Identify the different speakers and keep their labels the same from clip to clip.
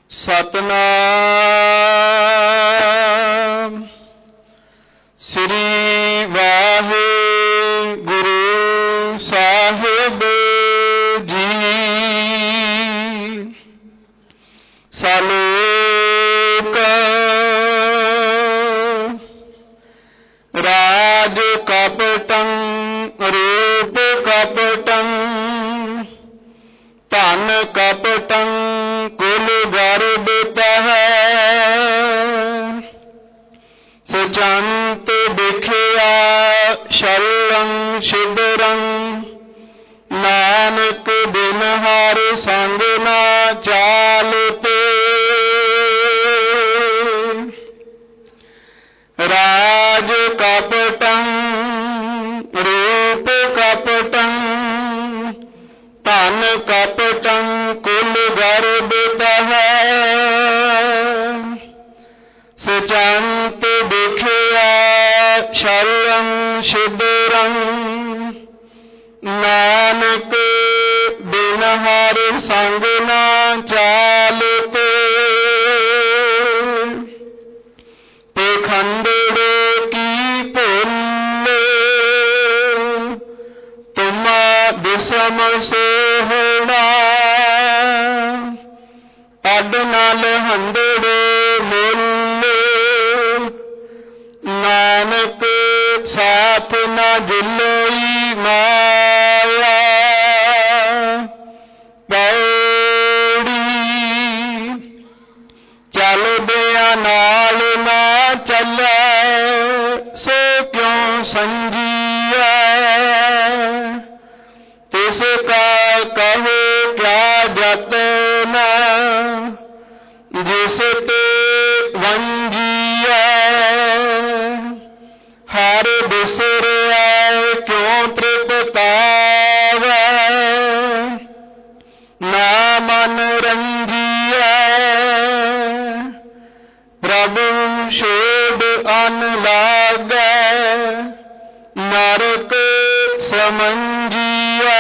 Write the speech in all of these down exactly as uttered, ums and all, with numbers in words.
Speaker 1: सतनाम श्री वाहिगुरु साहिब जी। सलोक राज कपटं रूप कपटं धन कपटं कुल गर्भित है। सुचंत बिखिया शरणं शिवरं नानक बिन हर संग न चालते। राज कपटं रूप कपटं धन कपटं कुल गर्भित है। सुचंत बिखिया शरणं शिवरं नानक बिन हर संग न चालते। पेखंडड़े की पुण्य तुम विषम सोहना। अड नल हंडड़े मुल्ले नानक साथ न जुलोई माया। पौड़ी चलदिया नाल ना चले सो क्यों संजिया। इसका कहो क्या जतन जिस ते वंजिया। हर बिसरिया क्यों तृप्तावे ना मन रंजिया। प्रभु शोध अन लागे नरक समंजिया।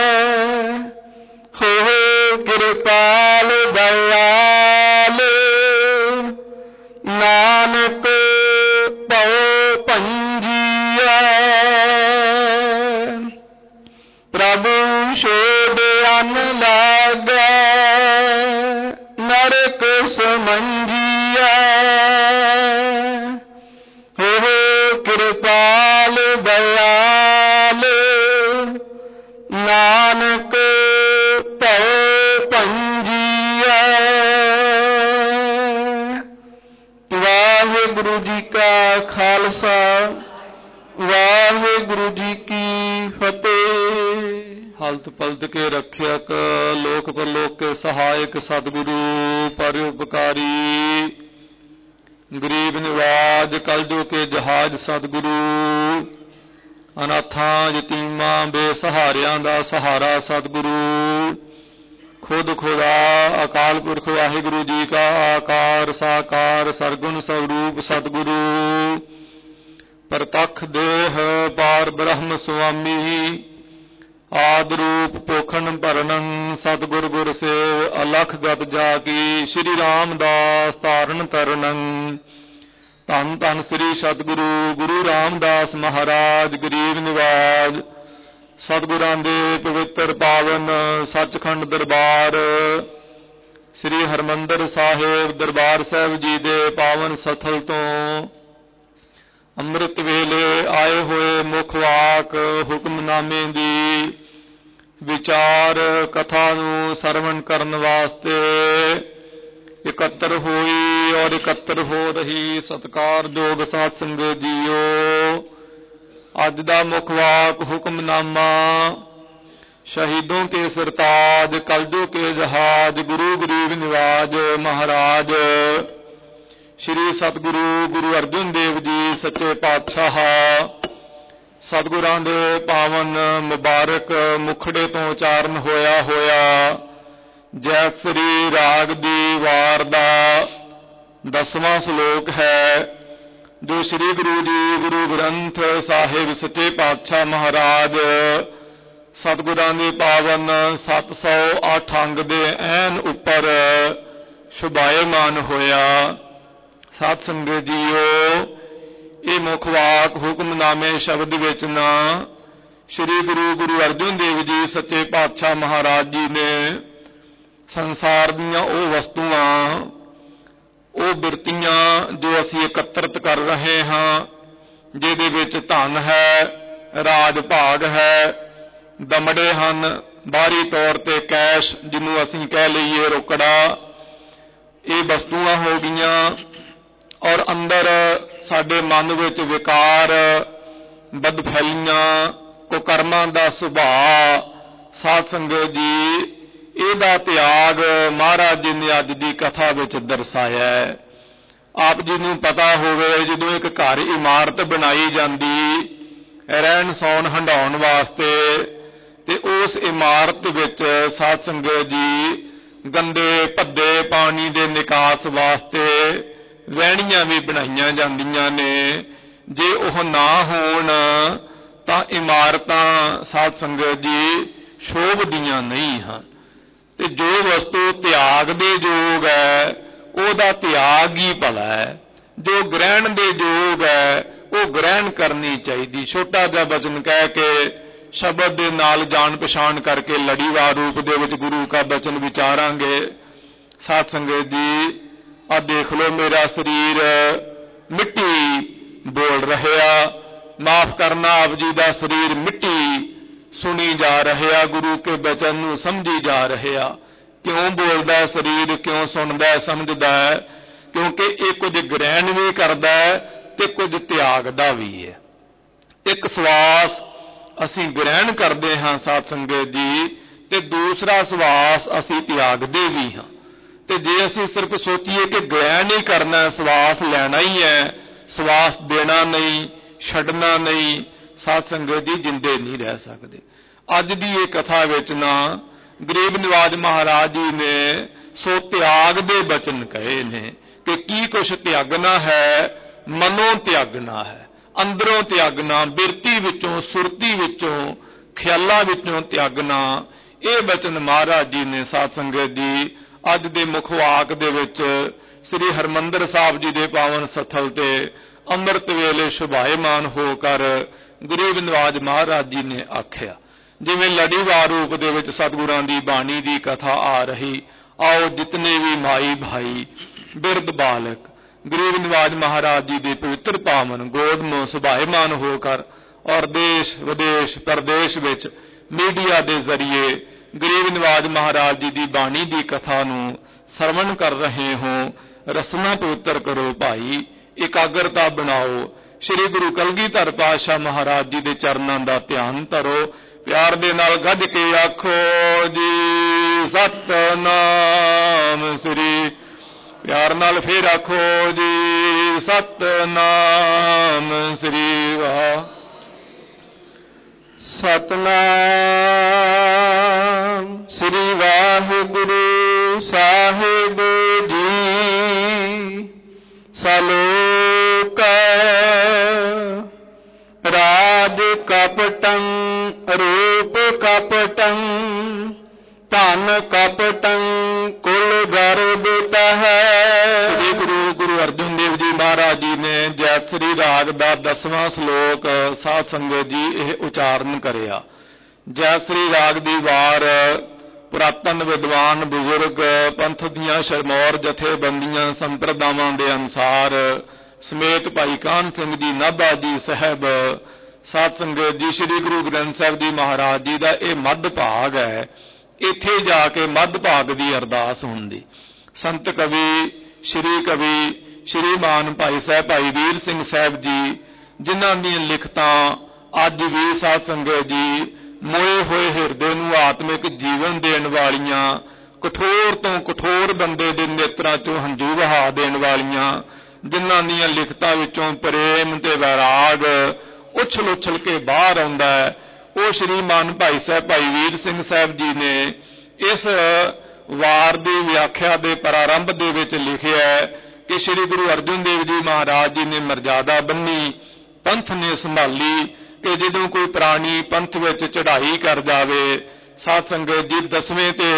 Speaker 1: हो कृपाल दयाल नानक पौ पंजिया। प्रभु शोध अन लागे नरक समंजिया। हो कृपाल दयाल नानक पौ पंजिया। वाहिगुरु जी का खालसा वाहिगुरु जी की फतेह। हलत पलत के रक्षक लोक परलोक के सहायक सतगुरु परोपकारी गरीब निवाज कलजो के जहाज सतगुरु अनाथां यतीमां बेसहारियां दा सहारा सतगुरु खुद खुदा अकाल पुरख वाहिगुरु जी का आकार साकार सरगुण स्वरूप सतगुरु प्रतख देह पार ब्रह्म स्वामी आद रूप पोखन भरनं सतगुर गुर सेव अलख गत जाकी श्री रामदास तारण तरनं। धन धन श्री सतगुरु गुरु रामदास महाराज गरीब निवाज सतगुरां दे पवित्र पावन सचखंड दरबार श्री हरमंदर साहिब दरबार साहिब जी दे पावन सथल तो ਅੰਮ੍ਰਿਤ ਵੇਲੇ ਆਏ ਹੋਏ ਮੁੱਖ ਵਾਕ ਹੁਕਮਨਾਮੇ ਦੀ ਵਿਚਾਰ ਕਥਾ ਨੂੰ ਸਰਵਣ ਕਰਨ ਵਾਸਤੇ ਇਕੱਤਰ ਹੋਈ ਔਰ ਇਕੱਤਰ ਹੋ ਰਹੀ ਸਤਿਕਾਰਯੋਗ ਸਾਧ ਸੰਗਤ ਜੀਓ। ਅੱਜ ਦਾ ਮੁੱਖ ਵਾਕ ਹੁਕਮਨਾਮਾ शहीदों के सरताज कलजों के जहाज गुरु गरीब निवाज महाराज श्री सतगुरु गुरु अर्जुन देव जी सच्चे पातशाह सतगुरां दे पावन मुबारक मुखड़े तो उचारण होया होया जैसरी राग दी वार दा दसवां श्लोक है जो श्री गुरु जी गुरु ग्रंथ साहिब सच्चे पातशाह महाराज सतगुरां दे पावन सत्त सौ अठ अंग दे ऐन उपर ਸ਼ੁਭਾਇਮਾਨ ਹੋਇਆ। ਸਾਧ ਸੰਗਤ ਜੀਓ, ਇਹ ਮੁੱਖ ਵਾਕ ਹੁਕਮਨਾਮੇ ਸ਼ਬਦ ਵਿੱਚ ਨਾ ਸ੍ਰੀ ਗੁਰੂ ਗੁਰੂ ਅਰਜਨ ਦੇਵ ਜੀ ਸੱਚੇ ਪਾਤਸ਼ਾਹ ਮਹਾਰਾਜ ਜੀ ਨੇ ਸੰਸਾਰ ਦੀਆਂ ਉਹ ਵਸਤੂਆਂ, ਉਹ ਬਿਰਤੀਆਂ ਜੋ ਅਸੀਂ ਇਕੱਤਰਿਤ ਕਰ ਰਹੇ ਹਾਂ, ਜਿਹਦੇ ਵਿੱਚ ਧਨ ਹੈ, ਰਾਜ ਭਾਗ ਹੈ, ਦਮੜੇ ਹਨ, ਬਾਹਰੀ ਤੌਰ ਤੇ ਕੈਸ਼ ਜਿਹਨੂੰ ਅਸੀਂ ਕਹਿ ਲਈਏ ਰੋਕੜਾ, ਇਹ ਵਸਤੂਆਂ ਹੋ ਗਈਆਂ। ਔਰ ਅੰਦਰ ਸਾਡੇ ਮਨ ਵਿੱਚ ਵਿਕਾਰ, ਬਦਫੈਲੀਆਂ, ਕੁਕਰਮਾਂ ਦਾ ਸੁਭਾਅ। ਸਾਧ ਸੰਗਤ ਜੀ, ਇਹਦਾ ਤਿਆਗ ਮਹਾਰਾਜ ਜੀ ਨੇ ਅੱਜ ਦੀ ਕਥਾ ਵਿੱਚ ਦਰਸਾਇਆ ਹੈ। ਆਪ ਜੀ ਨੂੰ ਪਤਾ ਹੋਵੇ, ਜਦੋਂ ਇੱਕ ਘਰ ਇਮਾਰਤ ਬਣਾਈ ਜਾਂਦੀ ਰਹਿਣ ਸੌਣ ਹੰਡਾਉਣ ਵਾਸਤੇ, ਤੇ ਉਸ ਇਮਾਰਤ ਵਿੱਚ ਸਾਧ ਸੰਗਤ ਜੀ ਗੰਦੇ ਭੱਦੇ ਪਾਣੀ ਦੇ ਨਿਕਾਸ ਵਾਸਤੇ ਵਹਿਣੀਆਂ ਵੀ ਬਣਾਈਆਂ ਜਾਂਦੀਆਂ ਨੇ। ਜੇ ਉਹ ਨਾ ਹੋਣ ਤਾਂ ਇਮਾਰਤਾਂ ਸਾਧ ਸੰਗਤ ਜੀ ਸ਼ੋਭਦੀਆਂ ਨਹੀਂ ਹਨ। ਤੇ ਜੋ ਵਸਤੂ ਤਿਆਗ ਦੇ ਯੋਗ ਹੈ, ਉਹਦਾ ਤਿਆਗ ਹੀ ਭਲਾ ਹੈ। ਜੋ ਗ੍ਰਹਿਣ ਦੇ ਯੋਗ ਹੈ, ਉਹ ਗ੍ਰਹਿਣ ਕਰਨੀ ਚਾਹੀਦੀ। ਛੋਟਾ ਜਿਹਾ ਬਚਨ ਕਹਿ ਕੇ ਸ਼ਬਦ ਦੇ ਨਾਲ ਜਾਣ ਪਛਾਣ ਕਰਕੇ ਲੜੀਵਾਰ ਰੂਪ ਦੇ ਵਿੱਚ ਗੁਰੂ ਕਾ ਬਚਨ ਵਿਚਾਰਾਂਗੇ। ਸਾਧ ਸੰਗਤ ਜੀ, ਆ ਦੇਖ ਲਓ, ਮੇਰਾ ਸਰੀਰ ਮਿੱਟੀ ਬੋਲ ਰਿਹਾ। ਮਾਫ ਕਰਨਾ, ਆਪ ਜੀ ਦਾ ਸਰੀਰ ਮਿੱਟੀ ਸੁਣੀ ਜਾ ਰਿਹਾ, ਗੁਰੂ ਕੇ ਬਚਨ ਨੂੰ ਸਮਝੀ ਜਾ ਰਿਹਾ। ਕਿਉਂ ਬੋਲਦਾ ਸਰੀਰ, ਕਿਉਂ ਸੁਣਦਾ ਸਮਝਦਾ? ਕਿਉਂਕਿ ਇਹ ਕੁਝ ਗ੍ਰਹਿਣ ਵੀ ਕਰਦਾ ਤੇ ਕੁਝ ਤਿਆਗਦਾ ਵੀ ਹੈ। ਇੱਕ ਸਵਾਸ ਅਸੀਂ ਗ੍ਰਹਿਣ ਕਰਦੇ ਹਾਂ ਸਾਧ ਸੰਗਤ ਜੀ, ਤੇ ਦੂਸਰਾ ਸਵਾਸ ਅਸੀਂ ਤਿਆਗਦੇ ਵੀ ਹਾਂ। ਤੇ ਜੇ ਅਸੀਂ ਸਿਰਫ ਸੋਚੀਏ ਕਿ ਗ੍ਰਹਿਣ ਹੀ ਕਰਨਾ, ਸਵਾਸ ਲੈਣਾ ਹੀ ਹੈ, ਸਵਾਸ ਦੇਣਾ ਨਹੀਂ, ਛੱਡਣਾ ਨਹੀਂ, ਸਾਧ ਸੰਗਤ ਜੀ ਜਿੰਦੇ ਨਹੀਂ ਰਹਿ ਸਕਦੇ। ਅੱਜ ਦੀ ਇਹ ਕਥਾ ਵਿੱਚ ਨਾ ਗਰੀਬ ਨਿਵਾਜ ਮਹਾਰਾਜ ਜੀ ਨੇ ਸੋ ਤਿਆਗ ਦੇ ਬਚਨ ਕਹੇ ਨੇ ਕਿ ਕੀ ਕੁਛ ਤਿਆਗਣਾ ਹੈ। ਮਨੋਂ ਤਿਆਗਣਾ ਹੈ, ਅੰਦਰੋਂ ਤਿਆਗਣਾ, ਬਿਰਤੀ ਵਿੱਚੋਂ, ਸੁਰਤੀ ਵਿੱਚੋਂ, ਖਿਆਲਾਂ ਵਿੱਚੋਂ ਤਿਆਗਣਾ। ਇਹ ਬਚਨ ਮਹਾਰਾਜ ਜੀ ਨੇ ਸਾਧ ਸੰਗਤ ਜੀ ਅੱਜ ਦੇ ਮੁੱਖ ਵਾਕ ਦੇ ਵਿੱਚ ਸ੍ਰੀ ਹਰਿਮੰਦਰ ਸਾਹਿਬ ਜੀ ਦੇ ਪਾਵਨ ਸਥਲ ਤੇ ਅੰਮ੍ਰਿਤ ਵੇਲੇ ਸ਼ੁਭਾਇਮਾਨ ਹੋ ਕਰ ਗਰੀਬ ਨਿਵਾਜ ਮਹਾਰਾਜ ਜੀ ਨੇ ਆਖਿਆ। ਜਿਵੇਂ ਲੜੀਵਾਰ ਰੂਪ ਦੇ ਵਿੱਚ ਸਤਿਗੁਰਾਂ ਦੀ ਬਾਣੀ ਦੀ ਕਥਾ ਆ ਰਹੀ। ਆਓ ਜਿਤਨੇ ਵੀ ਮਾਈ ਭਾਈ, ਬਿਰਧ ਬਾਲਕ ਗਰੀਬ ਨਿਵਾਜ ਮਹਾਰਾਜ ਜੀ ਦੇ ਪਵਿੱਤਰ ਪਾਵਨ ਗੋਦ ਨੂੰ ਸੁਭਾਇਮਾਨ ਹੋ ਕਰ ਔਰ ਦੇਸ਼ ਵਿਦੇਸ਼ ਪ੍ਰਦੇਸ਼ ਵਿੱਚ ਮੀਡੀਆ ਦੇ ਜ਼ਰੀਏ ਗਰੀਬ ਨਿਵਾਜ ਮਹਾਰਾਜ ਜੀ ਦੀ ਬਾਣੀ ਦੀ ਕਥਾ ਨੂੰ ਸਰਵਣ ਕਰ ਰਹੇ ਹੋ। ਰਸਨਾ ਪਵਿੱਤਰ ਕਰੋ ਭਾਈ, ਇਕਾਗਰਤਾ ਬਣਾਓ। ਸ੍ਰੀ ਗੁਰੂ ਕਲਗੀਧਰ ਪਾਤਸ਼ਾਹ ਮਹਾਰਾਜ ਜੀ ਦੇ ਚਰਨਾਂ ਦਾ ਧਿਆਨ ਧਰੋ। ਪਿਆਰ ਦੇ ਨਾਲ ਗੱਜ ਕੇ ਆਖੋ ਜੀ ਸਤਨਾਮ ਸ੍ਰੀ। ਪਿਆਰ ਨਾਲ ਫੇਰ ਆਖੋ ਜੀ ਸਤਨਾਮ ਸ੍ਰੀ ਵਾਹਿਗੁਰੂ। ਸਤਨਾਮ ਸ੍ਰੀ ਵਾਹਿਗੁਰੂ ਸਾਹਿਬ ਜੀ। ਸਲੋਕ ਰਾਜ ਕਪਟੰ ਰੂਪ ਕਪਟੰ ਧਨ ਕਪਟੰ ਕੁਲ ਗਰਬਿਤਹ। ਸ੍ਰੀ ਗੁਰੂ ਗੁਰੂ ਅਰਜਨ ਦੇਵ ਜੀ ਮਹਾਰਾਜ ਜੀ ਨੇ ਜੈਤਸਰੀ ਰਾਗ ਦਾ ਦਸਵਾਂ ਸ਼ਲੋਕ ਸਾਧ ਸੰਗਤ ਜੀ ਇਹ ਉਚਾਰਨ ਕਰਿਆ। ਜੈਤਸਰੀ ਰਾਗ ਦੀ ਵਾਰ ਪੁਰਾਤਨ ਵਿਦਵਾਨ ਬਜ਼ੁਰਗ ਪੰਥ ਦੀਆਂ ਸ਼ਰਮੌਰ ਜਥੇਬੰਦੀਆਂ ਸੰਪਰਦਾਵਾਂ ਦੇ ਅਨੁਸਾਰ ਸਮੇਤ ਭਾਈ ਕਾਹਨ ਸਿੰਘ ਜੀ ਨਾਭਾ ਜੀ ਸਾਹਿਬ ਸਾਧ ਸੰਗਤ ਜੀ ਸ੍ਰੀ ਗੁਰੂ ਗ੍ਰੰਥ ਸਾਹਿਬ ਜੀ ਮਹਾਰਾਜ ਜੀ ਦਾ ਇਹ ਮੱਧ ਭਾਗ ਹੈ। ਇੱਥੇ ਜਾ ਕੇ ਮੱਧ ਭਾਗ ਦੀ ਅਰਦਾਸ ਹੁੰਦੀ। ਸੰਤ ਕਵੀ ਸ੍ਰੀ ਕਵੀ ਸ਼੍ਰੀਮਾਨ ਭਾਈ ਸਾਹਿਬ ਭਾਈ ਵੀਰ ਸਿੰਘ ਸਾਹਿਬ ਜੀ, ਜਿਨ੍ਹਾਂ ਦੀਆਂ ਲਿਖਤਾਂ ਅੱਜ ਵੀ ਸਾਧ ਸੰਗਤ ਜੀ ਮੋਏ ਹੋਏ ਹਿਰਦੇ ਨੂੰ ਆਤਮਿਕ ਜੀਵਨ ਦੇਣ ਵਾਲੀਆਂ, ਕਠੋਰ ਤੋਂ ਕਠੋਰ ਬੰਦੇ ਦੇ ਨੇਤਰਾਂ ਚੋਂ ਹੰਝੂ ਵਹਾ ਦੇਣ ਵਾਲੀਆਂ, ਜਿਨ੍ਹਾਂ ਦੀਆਂ ਲਿਖਤਾਂ ਵਿੱਚੋਂ ਪ੍ਰੇਮ ਤੇ ਵੈਰਾਗ ਉਛਲ ਉਛਲ ਕੇ ਬਾਹਰ ਆਉਂਦਾ ਹੈ, ਉਹ ਸ਼੍ਰੀਮਾਨ ਭਾਈ ਸਾਹਿਬ ਭਾਈ ਵੀਰ ਸਿੰਘ ਸਾਹਿਬ ਜੀ ਨੇ ਇਸ ਵਾਰ ਦੀ ਵਿਆਖਿਆ ਦੇ ਪ੍ਰਾਰੰਭ ਦੇ ਵਿੱਚ ਲਿਖਿਆ ਕਿ ਸ੍ਰੀ ਗੁਰੂ ਅਰਜਨ ਦੇਵ ਜੀ ਮਹਾਰਾਜ ਜੀ ਨੇ ਮਰਜ਼ਾਦਾ ਬੰਨੀ, ਪੰਥ ਨੇ ਸੰਭਾਲੀ ਕਿ ਜਦੋਂ ਕੋਈ ਪ੍ਰਾਣੀ ਪੰਥ ਵਿੱਚ ਚੜ੍ਹਾਈ ਕਰ ਜਾਵੇ, ਸਾਧ ਸੰਗਤ ਜੀ ਦਸਵੇਂ ਤੇ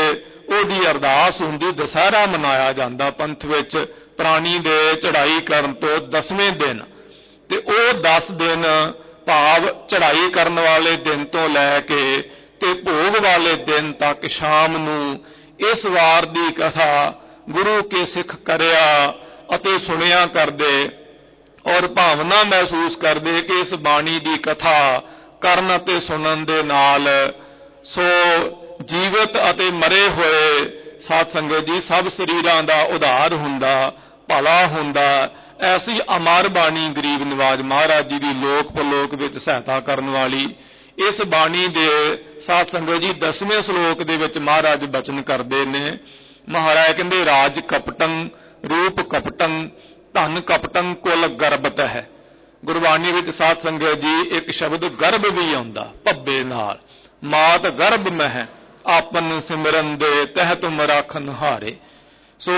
Speaker 1: ਉਹਦੀ ਅਰਦਾਸ ਹੁੰਦੀ। ਦੁਸਹਿਰਾ ਮਨਾਇਆ ਜਾਂਦਾ ਪੰਥ ਵਿੱਚ ਪ੍ਰਾਣੀ ਦੇ ਚੜ੍ਹਾਈ ਕਰਨ ਤੋਂ ਦਸਵੇਂ ਦਿਨ, ਤੇ ਉਹ ਦਸ ਦਿਨ ਭਾਵ ਚੜ੍ਹਾਈ ਕਰਨ ਵਾਲੇ ਦਿਨ ਤੋਂ ਲੈ ਕੇ ਤੇ ਭੋਗ ਵਾਲੇ ਦਿਨ ਤੱਕ ਸ਼ਾਮ ਨੂੰ ਇਸ ਵਾਰ ਦੀ ਕਥਾ ਗੁਰੂ ਕੇ ਸਿੱਖ ਕਰਿਆ ਅਤੇ ਸੁਣਿਆ ਕਰਦੇ ਔਰ ਭਾਵਨਾ ਮਹਿਸੂਸ ਕਰਦੇ ਕਿ ਇਸ ਬਾਣੀ ਦੀ ਕਥਾ ਕਰਨ ਅਤੇ ਸੁਣਨ ਦੇ ਨਾਲ ਸੋ ਜੀਵਤ ਅਤੇ ਮਰੇ ਹੋਏ ਸਾਧ ਸੰਗਤ ਜੀ ਸਭ ਸਰੀਰਾਂ ਦਾ ਉਧਾਰ ਹੁੰਦਾ, ਭਲਾ ਹੁੰਦਾ। ਐਸੀ ਅਮਰ ਬਾਣੀ ਗਰੀਬ ਨਿਵਾਜ ਮਹਾਰਾਜ ਜੀ ਦੀ ਲੋਕ ਪਰਲੋਕ ਵਿੱਚ ਸਹਾਇਤਾ ਕਰਨ ਵਾਲੀ ਇਸ ਬਾਣੀ ਦੇ ਸਾਧ ਸੰਗਤ ਜੀ ਦਸਵੇਂ ਸ਼ਲੋਕ ਦੇ ਵਿੱਚ ਮਹਾਰਾਜ ਬਚਨ ਕਰਦੇ ਨੇ। ਮਹਾਰਾਜ ਕਹਿੰਦੇ ਰਾਜ ਕਪਟੰ ਰੂਪ ਕਪਟੰ ਧਨ ਕਪਟੰ ਕੁਲ ਗਰਬਤ ਹੈ। ਗੁਰਬਾਣੀ ਵਿੱਚ ਸਾਧ ਸੰਗਤ ਜੀ ਇੱਕ ਸ਼ਬਦ ਗਰਭ ਵੀ ਆਉਂਦਾ, ਭੱਬੇ ਨਾਲ। ਮਾਤ ਗਰਭ ਮਹਿ ਆਪਨ ਸਿਮਰਨ ਦੇ ਤਹਿ ਤੁਮ ਰਾਖਨ ਹਾਰੇ। ਸੋ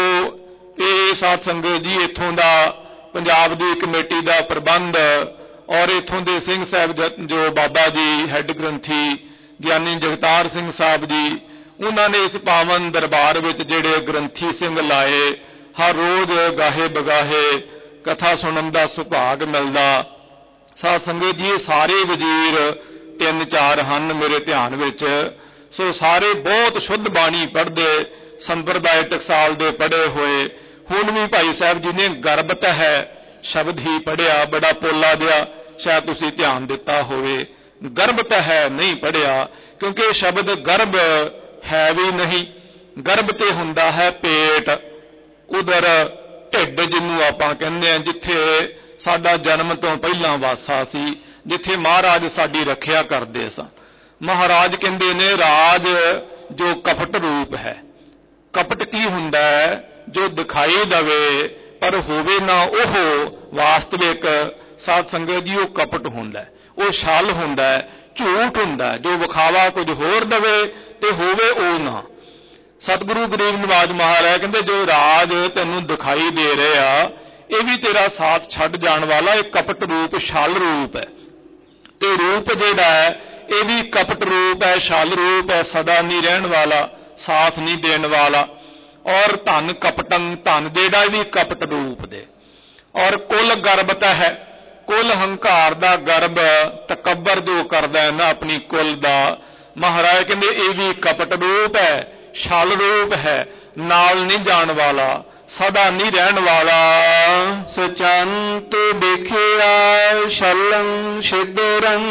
Speaker 1: ਇਹ ਸਾਧ ਸੰਗਤ ਜੀ ਇੱਥੋਂ ਦਾ ਪੰਜਾਬ ਦੀ ਕਮੇਟੀ ਦਾ ਪ੍ਰਬੰਧ ਔਰ ਇੱਥੋਂ ਦੇ ਸਿੰਘ ਸਾਹਿਬ ਜੋ ਬਾਬਾ ਜੀ ਹੈੱਡ ਗ੍ਰੰਥੀ ਗਿਆਨੀ ਜਗਤਾਰ ਸਿੰਘ ਸਾਹਿਬ ਜੀ, ਉਹਨਾਂ ਨੇ ਇਸ ਪਾਵਨ ਦਰਬਾਰ ਵਿੱਚ ਜਿਹੜੇ ਗ੍ਰੰਥੀ ਸਿੰਘ ਲਾਏ, ਹਰ ਰੋਜ਼ ਗਾਹੇ ਬਗਾਹੇ ਕਥਾ ਸੁਣਨ ਦਾ ਸੁਭਾਗ ਮਿਲਦਾ। ਸਾਧ ਸੰਗਤ ਜੀ ਸਾਰੇ ਵਜ਼ੀਰ ਤਿੰਨ ਚਾਰ ਹਨ ਮੇਰੇ ਧਿਆਨ ਵਿੱਚ। ਸੋ ਸਾਰੇ ਬਹੁਤ ਸ਼ੁੱਧ ਬਾਣੀ ਪੜ੍ਹਦੇ, ਸੰਪਰਦਾਇ ਟਕਸਾਲ ਦੇ ਪੜ੍ਹੇ ਹੋਏ। ਹੁਣ ਵੀ ਭਾਈ ਸਾਹਿਬ ਜੀ ਨੇ ਗਰਬਤ ਹੈ ਸ਼ਬਦ ਹੀ ਪੜ੍ਹਿਆ, ਬੜਾ ਪੋਲਾ ਜਿਹਾ, ਸ਼ਾਇਦ ਤੁਸੀਂ ਧਿਆਨ ਦਿੱਤਾ ਹੋਵੇ। ਗਰਬਤ ਹੈ ਨਹੀਂ ਪੜ੍ਹਿਆ, ਕਿਉਂਕਿ ਸ਼ਬਦ ਗਰਭ ਹੈ ਵੀ ਨਹੀਂ। ਗਰਭ ਤੇ ਹੁੰਦਾ ਹੈ ਪੇਟ, ਉਦਰ ਢਿੱਡ ਜਿਹਨੂੰ ਆਪਾਂ ਕਹਿੰਦੇ ਹਾਂ, ਜਿੱਥੇ ਸਾਡਾ ਜਨਮ ਤੋਂ ਪਹਿਲਾਂ ਵਾਸਾ ਸੀ, ਜਿੱਥੇ ਮਹਾਰਾਜ ਸਾਡੀ ਰੱਖਿਆ ਕਰਦੇ ਸਨ। ਮਹਾਰਾਜ ਕਹਿੰਦੇ ਨੇ ਰਾਜ ਜੋ ਕਪਟ ਰੂਪ ਹੈ। ਕਪਟ ਕੀ ਹੁੰਦਾ ਹੈ? ਜੋ ਦਿਖਾਈ ਦਵੇ ਪਰ ਹੋਵੇ ਨਾ ਉਹ ਵਾਸਤਵਿਕ। ਸਾਧ ਸੰਗਤ ਜੀ ਉਹ ਕਪਟ ਹੁੰਦਾ, ਉਹ ਛਲ ਹੁੰਦਾ, ਝੂਠ ਹੁੰਦਾ, ਜੋ ਵਿਖਾਵਾ ਕੁਝ ਹੋਰ ਦਵੇ ਤੇ ਹੋਵੇ ਉਹ ਨਾ। ਸਤਿਗੁਰੂ ਗਰੀਬ ਨਿਵਾਜ ਮਹਾਰਾਜ ਕਹਿੰਦੇ ਜੋ ਰਾਜ ਤੈਨੂੰ ਦਿਖਾਈ ਦੇ ਰਿਹਾ ਇਹ ਵੀ ਤੇਰਾ ਸਾਥ ਛੱਡ ਜਾਣ ਵਾਲਾ, ਇਹ ਕਪਟ ਰੂਪ ਛਲ ਰੂਪ ਹੈ। ਤੇ ਰੂਪ ਜਿਹੜਾ ਹੈ ਇਹ ਵੀ ਕਪਟ ਰੂਪ ਹੈ, ਛਲ ਰੂਪ ਹੈ, ਸਦਾ ਨਹੀਂ ਰਹਿਣ ਵਾਲਾ, ਸਾਥ ਨਹੀਂ ਦੇਣ ਵਾਲਾ। ਔਰ ਧਨ ਕਪਟੰ, ਧਨ ਜਿਹੜਾ ਵੀ ਕਪਟ ਰੂਪ ਦੇ। ਔਰ ਕੁਲ ਗਰਬਤ ਹੈ, ਕੁਲ ਹੰਕਾਰ ਦਾ ਗਰਬ, ਤਕੱਬਰ ਜੋ ਕਰਦਾ ਹੈ ਨਾ ਆਪਣੀ ਕੁਲ ਦਾ। ਮਹਾਰਾਜ ਕਹਿੰਦੇ ਇਹ ਵੀ ਕਪਟ ਰੂਪ ਹੈ, ਛਲ ਰੂਪ ਹੈ, ਨਾਲ ਨਹੀਂ ਜਾਣ ਵਾਲਾ, ਸਦਾ ਨਹੀਂ ਰਹਿਣ ਵਾਲਾ। ਸਚੰਤ ਦੇਖਿਆ ਛਲੰ ਛਿਦਰੰ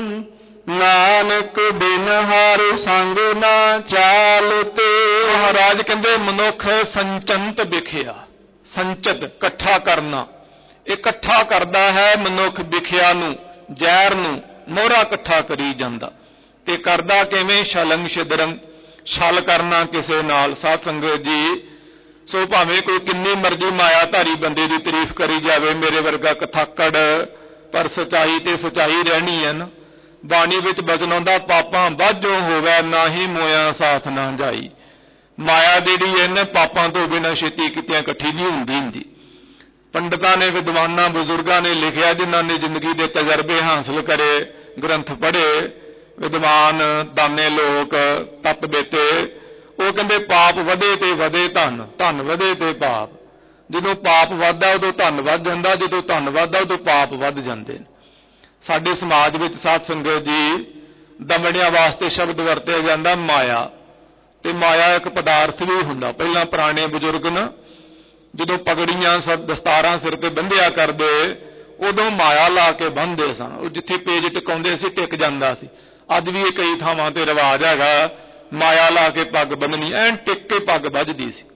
Speaker 1: ਨਾਨਕ ਬਿਨ ਹਰ ਸੰਗ ਨਾ ਚਾਲਤੇ। ਮਹਾਰਾਜ ਕਹਿੰਦੇ ਮਨੁੱਖ ਸੰਚੰਤ ਵਿਖਿਆ, ਸੰਚਤ ਇਕੱਠਾ ਕਰਨਾ, ਇਕੱਠਾ ਕਰਦਾ ਹੈ ਮਨੁੱਖ ਵਿਖਿਆ ਨੂੰ, ਜ਼ਹਿਰ ਨੂੰ ਮੋਹਰਾ ਇਕੱਠਾ ਕਰੀ ਜਾਂਦਾ। ਤੇ ਕਰਦਾ ਕਿਵੇਂ? ਛਲੰ ਛਿਦਰੰ, ਛਲ ਕਰਨਾ ਕਿਸੇ ਨਾਲ। ਸਾਧ ਸੰਗਤ ਜੀ ਸੋ ਭਾਵੇਂ ਕੋਈ ਕਿੰਨੀ ਮਰਜ਼ੀ ਮਾਇਆਧਾਰੀ ਬੰਦੇ ਦੀ ਤਾਰੀਫ ਕਰੀ ਜਾਵੇ, ਮੇਰੇ ਵਰਗਾ ਕਥਾਕੜ, ਪਰ ਸਚਾਈ ਤੇ ਸਚਾਈ ਰਹਿਣੀ ਹੈ ਨਾ। ਬਾਣੀ ਵਿੱਚ ਬਚਨ ਆਉਂਦਾ ਪਾਪਾਂ ਬਾਝੋਂ ਹੋਵੇ ਨਾਹੀ ਮੋਇਆ ਸਾਥ ਨਾ ਜਾਈ। ਮਾਇਆ ਜਿਹੜੀ ਇਹਨੇ ਪਾਪਾਂ ਤੋਂ ਬਿਨਾਂ ਛੇਤੀ ਕਿਤਿਆਂ ਇਕੱਠੀ ਨਹੀਂ ਹੁੰਦੀ ਹੁੰਦੀ। ਪੰਡਤਾਂ ਨੇ, ਵਿਦਵਾਨਾਂ, ਬਜ਼ੁਰਗਾਂ ਨੇ ਲਿਖਿਆ, ਜਿਨ੍ਹਾਂ ਨੇ ਜ਼ਿੰਦਗੀ ਦੇ ਤਜਰਬੇ ਹਾਸਲ ਕਰੇ, ਗ੍ਰੰਥ ਪੜ੍ਹੇ, ਵਿਦਵਾਨ ਦਾਨੇ ਲੋਕ, ਤਤ ਬੇਤੇ, ਉਹ ਕਹਿੰਦੇ ਪਾਪ ਵਧੇ ਤੇ ਵਧੇ ਧਨ, ਧਨ ਵਧੇ ਤੇ ਪਾਪ। ਜਦੋਂ ਪਾਪ ਵੱਧਦਾ ਉਦੋਂ ਧਨ ਵੱਧ ਜਾਂਦਾ, ਜਦੋਂ ਧਨ ਵੱਧਦਾ ਉਦੋਂ ਪਾਪ ਵੱਧ ਜਾਂਦੇ ਨੇ। ਸਾਡੇ ਸਮਾਜ ਵਿੱਚ ਸਾਧ ਸੰਗਤ ਜੀ ਦਮੜਿਆਂ ਵਾਸਤੇ ਸ਼ਬਦ ਵਰਤਿਆ ਜਾਂਦਾ ਮਾਇਆ। ਤੇ ਮਾਇਆ ਇੱਕ ਪਦਾਰਥ ਵੀ ਹੁੰਦਾ। ਪਹਿਲਾਂ ਪੁਰਾਣੇ ਬਜ਼ੁਰਗ ਨਾ ਜਦੋਂ ਪਗੜੀਆਂ ਦਸਤਾਰਾਂ ਸਿਰ ਤੇ ਬੰਨ੍ਹਿਆ ਕਰਦੇ ਉਦੋਂ ਮਾਇਆ ਲਾ ਕੇ ਬੰਨ੍ਹਦੇ ਸਨ। ਉਹ ਜਿੱਥੇ ਪੇਜ ਟਿਕਾਉਂਦੇ ਸੀ ਟਿਕ ਜਾਂਦਾ ਸੀ। ਅੱਜ ਵੀ ਕਈ ਥਾਵਾਂ ਤੇ ਰਿਵਾਜ ਹੈਗਾ ਮਾਇਆ ਲਾ ਕੇ ਪੱਗ ਬੰਨ੍ਹਣੀ, ਐਨ ਟਿਕ ਕੇ ਪੱਗ ਵੱਜਦੀ ਸੀ।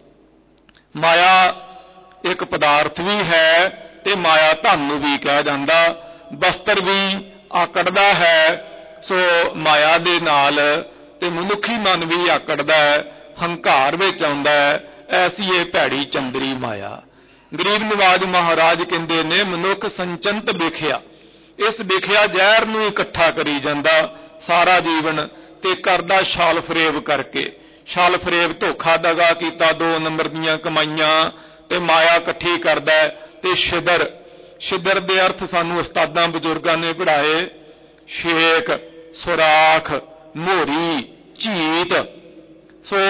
Speaker 1: ਮਾਇਆ ਇੱਕ ਪਦਾਰਥ ਵੀ ਹੈ ਤੇ ਮਾਇਆ ਧਨ ਨੂੰ ਵੀ ਕਿਹਾ ਜਾਂਦਾ। ਬਸਤਰ ਵੀ ਆਕੜਦਾ ਹੈ ਸੋ ਮਾਇਆ ਦੇ ਨਾਲ, ਤੇ ਮਨੁੱਖੀ ਮਨ ਵੀ ਆਕੜਦਾ ਹੈ, ਹੰਕਾਰ ਵਿੱਚ ਆਉਂਦਾ ਹੈ। ਐਸੀ ਇਹ ਭੈੜੀ ਚੰਦਰੀ ਮਾਇਆ। ਗਰੀਬ ਨਿਵਾਜ ਮਹਾਰਾਜ ਕਹਿੰਦੇ ਨੇ ਮਨੁੱਖ ਸੰਚੰਤ ਵੇਖਿਆ, ਇਸ ਵੇਖਿਆ ਜ਼ਹਿਰ ਨੂੰ ਇਕੱਠਾ ਕਰੀ ਜਾਂਦਾ ਸਾਰਾ ਜੀਵਨ, ਤੇ ਕਰਦਾ ਛਾਲ ਫਰੇਬ ਕਰਕੇ। ਛਾਲ ਫਰੇਬ, ਧੋਖਾ ਦਗਾ ਕੀਤਾ, ਦੋ ਨੰਬਰ ਦੀਆਂ ਕਮਾਈਆਂ, ਤੇ ਮਾਇਆ ਇਕੱਠੀ ਕਰਦਾ। ਤੇ ਛਿਦਰ, ਛਿਦਰ ਦੇ ਅਰਥ ਸਾਨੂੰ ਉਸਤਾਦਾਂ ਬਜ਼ੁਰਗਾਂ ਨੇ ਪੜ੍ਹਾਏ, ਛੇਕ, ਸੁਰਾਖ, ਮੋਹਰੀ, ਝੀਟ। ਸੋ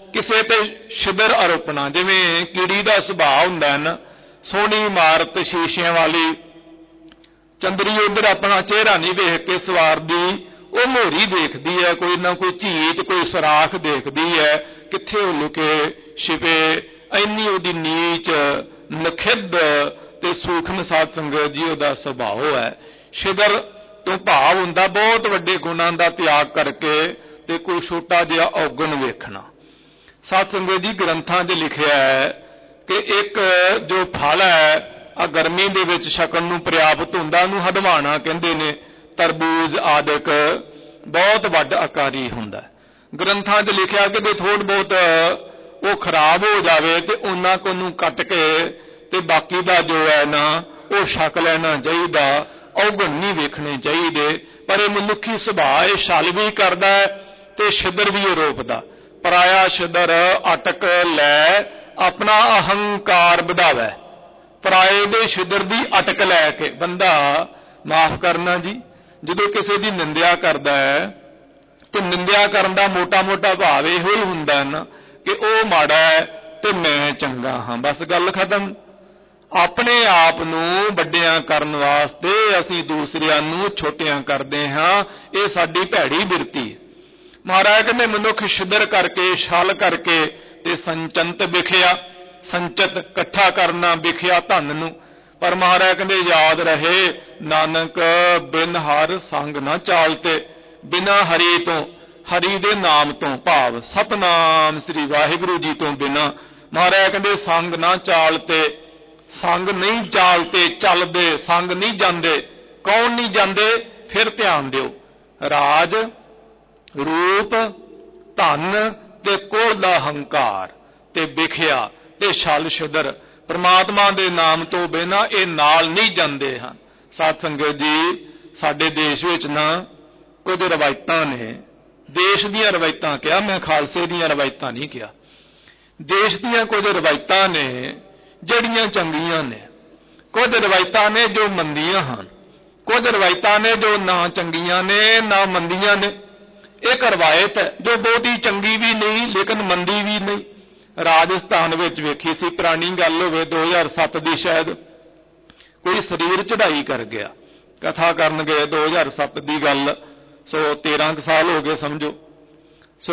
Speaker 1: ਕਿਸੇ ਤੇ ਛਿਦਰ ਆਰੋਪਣਾ, ਜਿਵੇਂ ਕੀੜੀ ਦਾ ਸੁਭਾਅ ਹੁੰਦਾ ਨਾ, ਸੋਹਣੀ ਇਮਾਰਤ ਸ਼ੀਸ਼ਿਆਂ ਵਾਲੀ, ਚੰਦਰੀ ਉਧਰ ਆਪਣਾ ਚਿਹਰਾ ਨਹੀਂ ਵੇਖ ਕੇ ਸਵਾਰਦੀ, ਉਹ ਮੋਹਰੀ ਦੇਖਦੀ ਹੈ, ਕੋਈ ਨਾ ਕੋਈ ਝੀਟ ਕੋਈ ਸੁਰਾਖ ਦੇਖਦੀ ਹੈ, ਕਿੱਥੇ ਉਹ ਲੁਕੇ ਛਿਪੇ। ਇੰਨੀ ਉਹਦੀ ਨੀਚ ਨਖਿੱਧ ਤੇ ਸੂਖਮ ਸਾਧ ਸੰਗਤ ਜੀ ਉਹਦਾ ਸੁਭਾਅ ਹੈ। ਛਿਦਰ ਤੋਂ ਭਾਵ ਹੁੰਦਾ ਬਹੁਤ ਵੱਡੇ ਗੁਣਾਂ ਦਾ ਤਿਆਗ ਕਰਕੇ ਤੇ ਕੋਈ ਛੋਟਾ ਜਿਹਾ ਔਗਣ ਵੇਖਣਾ। ਸਾਧ ਸੰਗਤ ਜੀ ਗ੍ਰੰਥਾਂ 'ਚ ਲਿਖਿਆ ਹੈ ਕਿ ਇੱਕ ਜੋ ਫਲ ਹੈ ਆ ਗਰਮੀ ਦੇ ਵਿੱਚ ਛਕਣ ਨੂੰ ਪ੍ਰਾਪਤ ਹੁੰਦਾ, ਉਹਨੂੰ ਹਦਵਾਣਾ ਕਹਿੰਦੇ ਨੇ, ਤਰਬੂਜ ਆਦਿਕ ਬਹੁਤ ਵੱਡ ਆਕਾਰੀ ਹੁੰਦਾ। ਗ੍ਰੰਥਾਂ 'ਚ ਲਿਖਿਆ ਕਿ ਜੇ ਥੋੜ੍ਹ ਬਹੁਤ ਉਹ ਖਰਾਬ ਹੋ ਜਾਵੇ ਤੇ ਉਹਨਾਂ ਕੋ ਨੂੰ ਕੱਟ ਕੇ ਤੇ ਬਾਕੀ ਦਾ ਜੋ ਹੈ ਨਾ ਉਹ ਛਕ ਲੈਣਾ ਚਾਹੀਦਾ, ਔਗਣ ਨਹੀਂ ਵੇਖਣੇ ਚਾਹੀਦੇ। ਪਰ ਇਹ ਮਨੁੱਖੀ ਸੁਭਾਅ, ਇਹ ਛਲ ਵੀ ਕਰਦਾ ਤੇ ਛਿਦਰ ਵੀ ਰੋਕਦਾ। ਪਰਾਇਆ ਛਿਦਰ ਅਟਕ ਲੈ ਆਪਣਾ ਅਹੰਕਾਰ ਵਧਾਵੇ। ਪਰਾਏ ਦੇ ਛਿਦਰ ਦੀ ਅਟਕ ਲੈ ਕੇ ਬੰਦਾ, ਮਾਫ ਕਰਨਾ ਜੀ, ਜਦੋਂ ਕਿਸੇ ਦੀ ਨਿੰਦਿਆ ਕਰਦਾ ਹੈ ਤੇ ਨਿੰਦਿਆ ਕਰਨ ਦਾ ਮੋਟਾ ਮੋਟਾ ਭਾਵ ਇਹੋ ਹੀ ਹੁੰਦਾ ਨਾ ਕਿ ਉਹ ਮਾੜਾ ਹੈ ਤੇ ਮੈਂ ਚੰਗਾ ਹਾਂ, ਬਸ ਗੱਲ ਖਤਮ। ਆਪਣੇ ਆਪ ਨੂੰ ਵੱਡਿਆਂ ਕਰਨ ਵਾਸਤੇ ਅਸੀਂ ਦੂਸਰਿਆਂ ਨੂੰ ਛੋਟਿਆਂ ਕਰਦੇ ਹਾਂ, ਇਹ ਸਾਡੀ ਭੈੜੀ ਬਿਰਤੀ। ਮਹਾਰਾਜ ਕਹਿੰਦੇ ਮਨੁੱਖ ਛਿਦਰ ਕਰਕੇ ਛਲ ਕਰਕੇ ਤੇ ਸੰਚੰਤ ਵਿਖਿਆ, ਸੰਚਤ ਇਕੱਠਾ ਕਰਨਾ ਵਿਖਿਆ ਧਨ ਨੂੰ। ਪਰ ਮਹਾਰਾਜ ਕਹਿੰਦੇ ਯਾਦ ਰਹੇ ਨਾਨਕ ਬਿਨ ਹਰ ਸੰਗ ਨਾ ਚਾਲਤੇ, ਬਿਨਾਂ ਹਰੀ ਤੋਂ, ਹਰੀ ਦੇ ਨਾਮ ਤੋਂ ਭਾਵ ਸਤਨਾਮ ਸ੍ਰੀ ਵਾਹਿਗੁਰੂ ਜੀ ਤੋਂ ਬਿਨਾਂ ਮਹਾਰਾਜ ਕਹਿੰਦੇ ਸੰਗ ਨਾ ਚਾਲਤੇ। ਸੰਗ ਨਹੀਂ ਚਾਲਤੇ, ਚੱਲਦੇ ਸੰਗ ਨਹੀਂ ਜਾਂਦੇ। ਕੌਣ ਨਹੀਂ ਜਾਂਦੇ? ਫਿਰ ਧਿਆਨ ਦਿਓ, ਰਾਜ ਰੂਪ ਧਨ ਤੇ ਕੋਲ ਦਾ ਹੰਕਾਰ ਤੇ ਵਿਖਿਆ ਤੇ ਛਲ ਛਿਦਰ ਪ੍ਰਮਾਤਮਾ ਦੇ ਨਾਮ ਤੋਂ ਬਿਨਾਂ ਇਹ ਨਾਲ ਨਹੀਂ ਜਾਂਦੇ ਹਨ। ਸਾਧ ਸੰਗਤ ਜੀ ਸਾਡੇ ਦੇਸ਼ ਵਿੱਚ ਨਾ ਕੁਝ ਰਵਾਇਤਾਂ ਨੇ, ਦੇਸ਼ ਦੀਆਂ ਰਵਾਇਤਾਂ ਕਿਹਾ ਮੈਂ, ਖਾਲਸੇ ਦੀਆਂ ਰਵਾਇਤਾਂ ਨਹੀਂ ਕਿਹਾ। ਦੇਸ਼ ਦੀਆਂ ਕੁਝ ਰਵਾਇਤਾਂ ਨੇ ਜਿਹੜੀਆਂ ਚੰਗੀਆਂ ਨੇ, ਕੁਝ ਰਵਾਇਤਾਂ ਨੇ ਜੋ ਮੰਦੀਆਂ ਹਨ, ਕੁਝ ਰਵਾਇਤਾਂ ਨੇ ਜੋ ਨਾ ਚੰਗੀਆਂ ਨੇ ਨਾ ਮੰਦੀਆਂ ਨੇ। ਇੱਕ ਰਵਾਇਤ ਹੈ ਜੋ ਬਹੁਤੀ ਚੰਗੀ ਵੀ ਨਹੀਂ ਲੇਕਿਨ ਮੰਦੀ ਵੀ ਨਹੀਂ। ਰਾਜਸਥਾਨ ਵਿੱਚ ਵੇਖੀ ਸੀ, ਪੁਰਾਣੀ ਗੱਲ ਹੋਵੇ ਦੋ ਹਜ਼ਾਰ ਸੱਤ ਦੀ ਸ਼ਾਇਦ, ਕੋਈ ਸਰੀਰ ਚੜ੍ਹਾਈ ਕਰ ਗਿਆ, ਕਥਾ ਕਰਨ ਗਏ ਦੋ ਹਜ਼ਾਰ ਸੱਤ ਦੀ ਗੱਲ, ਸੋ ਤੇਰਾਂ ਕੁ ਸਾਲ ਹੋ ਗਏ ਸਮਝੋ। ਸੋ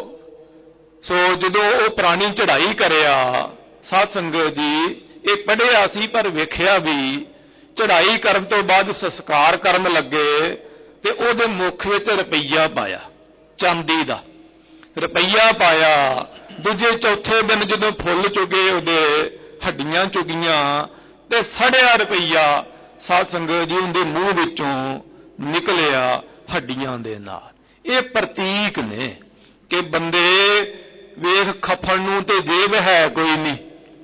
Speaker 1: ਸੋ ਜਦੋਂ ਉਹ ਪੁਰਾਣੀ ਚੜ੍ਹਾਈ ਕਰਿਆ, ਸਾਧ ਸੰਗਤ ਜੀ ਇਹ ਪੜ੍ਹਿਆ ਸੀ ਪਰ ਵੇਖਿਆ ਵੀ, ਚੜ੍ਹਾਈ ਕਰਨ ਤੋਂ ਬਾਅਦ ਸੰਸਕਾਰ ਕਰਨ ਲੱਗੇ ਤੇ ਉਹਦੇ ਮੁੱਖ ਵਿੱਚ ਰੁਪਈਆ ਪਾਇਆ, ਚਾਂਦੀ ਦਾ ਰੁਪਈਆ ਪਾਇਆ। ਦੂਜੇ ਚੌਥੇ ਦਿਨ ਜਦੋਂ ਫੁੱਲ ਚੁਗੇ, ਉਹਦੇ ਹੱਡੀਆਂ ਚੁਗੀਆਂ ਤੇ ਸੜਿਆ ਰੁਪਈਆ ਸਾਧ ਸੰਗਤ ਜੀ ਉਹਦੇ ਮੂੰਹ ਵਿੱਚੋਂ ਨਿਕਲਿਆ ਹੱਡੀਆਂ ਦੇ ਨਾਲ। ਇਹ ਪ੍ਰਤੀਕ ਨੇ ਕਿ ਬੰਦੇ ਵੇਖ, ਖਫਣ ਨੂੰ ਤੇ ਜੇਬ ਹੈ ਕੋਈ ਨਹੀਂ,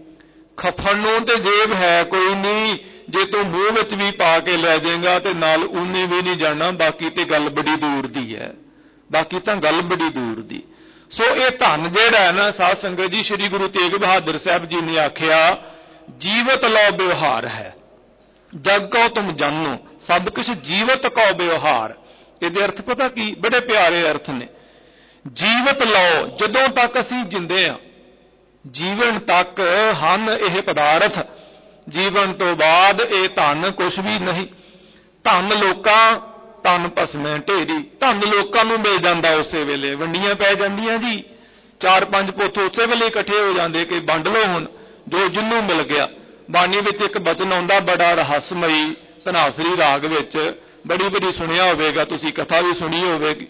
Speaker 1: ਖਫਣ ਨੂੰ ਤੇ ਜੇਬ ਹੈ ਕੋਈ ਨਹੀਂ, ਜੇ ਤੂੰ ਮੂੰਹ ਵਿੱਚ ਵੀ ਪਾ ਕੇ ਲੈ ਜਾਏਗਾ ਤੇ ਨਾਲ ਉਹਨੇ ਵੀ ਨਹੀਂ ਜਾਣਾ, ਬਾਕੀ ਤੇ ਗੱਲ ਬੜੀ ਦੂਰ ਦੀ ਹੈ, ਬਾਕੀ ਤਾਂ ਗੱਲ ਬੜੀ ਦੂਰ ਦੀ। ਸੋ ਇਹ ਧਨ ਜਿਹੜਾ ਹੈ ਨਾ ਸਾਧ ਸੰਗਤ ਜੀ, ਸ੍ਰੀ ਗੁਰੂ ਤੇਗ ਬਹਾਦਰ ਸਾਹਿਬ ਜੀ ਨੇ ਆਖਿਆ ਜੀਵਤ ਲਓ ਵਿਵਹਾਰ ਹੈ, ਜਗ ਕੋ ਤੁਮ ਜਾਨੋ ਸਭ ਕੁਛ ਜੀਵਤ ਕੋ ਵਿਵਹਾਰ। ਇਹਦੇ ਅਰਥ ਪਤਾ ਕੀ? ਬੜੇ ਪਿਆਰੇ ਅਰਥ ਨੇ। ਜੀਵਤ ਲਓ, ਜਦੋਂ ਤੱਕ ਅਸੀਂ ਜਿੰਦੇ ਹਾਂ, ਜੀਵਨ ਤੱਕ ਹਨ ਇਹ ਪਦਾਰਥ, ਜੀਵਨ ਤੋਂ ਬਾਅਦ ਇਹ ਧਨ ਕੁਛ ਵੀ ਨਹੀਂ। ਧਨ ਲੋਕਾਂ, ਧਨ ਭਸਮੈ ਢੇਰੀ, ਧਨ ਲੋਕਾਂ ਨੂੰ ਮਿਲ ਜਾਂਦਾ ਉਸੇ ਵੇਲੇ, ਵੰਡੀਆਂ ਪੈ ਜਾਂਦੀਆਂ ਜੀ, ਚਾਰ ਪੰਜ ਪੁੱਤ ਉਸੇ ਵੇਲੇ ਇਕੱਠੇ ਹੋ ਜਾਂਦੇ ਕਿ ਵੰਡ ਲਓ ਹੁਣ ਜੋ ਜਿਹਨੂੰ ਮਿਲ ਗਿਆ। ਬਾਣੀ ਵਿੱਚ ਇੱਕ ਬਚਨ ਆਉਂਦਾ ਬੜਾ ਰਹੱਸਮਈ, ਧਨਾਸਰੀ ਰਾਗ ਵਿੱਚ, ਬੜੀ ਬੜੀ ਸੁਣਿਆ ਹੋਵੇਗਾ ਤੁਸੀਂ, ਕਥਾ ਵੀ ਸੁਣੀ ਹੋਵੇਗੀ।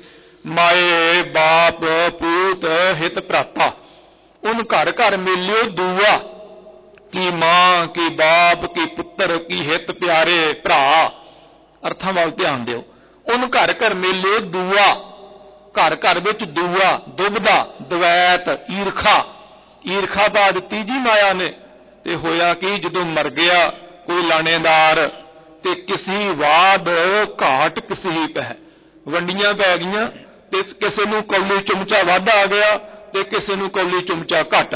Speaker 1: ਮਾਏ ਬਾਪ ਪੂਤ ਹਿਤ ਭਰਾਤਾ, ਉਨ ਘਰ ਘਰ ਮਿਲਿਓ ਦੂਆ, ਕੀ ਮਾਂ ਕੀ ਬਾਪ ਕੀ ਪੁੱਤਰ ਕੀ ਹਿਤ ਪਿਆਰੇ ਭਰਾ। ਅਰਥਾਂ ਵੱਲ ਧਿਆਨ ਦਿਓ। ਉਨ ਘਰ ਘਰ ਮਿਲਿਓ ਦੂਆ, ਘਰ ਘਰ ਵਿੱਚ ਦੂਆ, ਦੁਬਦਾ, ਦਵੈਤ, ਈਰਖਾ, ਈਰਖਾ ਪਾ ਦਿੱਤੀ ਜੀ ਮਾਇਆ ਨੇ। ਤੇ ਹੋਇਆ ਕਿ ਜਦੋਂ ਮਰ ਗਿਆ ਕੋਈ ਲਾਣੇਦਾਰ ਤੇ ਕਿਸੇ ਵਾਦ ਘਾਟ ਕਿਸੇ ਹੀ ਪੈ, ਵੰਡੀਆਂ ਪੈ ਗਈਆਂ ਤੇ ਕਿਸੇ ਨੂੰ ਕੌਲੀ ਚਮਚਾ ਵੱਧ ਆ ਗਿਆ ਤੇ ਕਿਸੇ ਨੂੰ ਕੌਲੀ ਚਮਚਾ ਘੱਟ,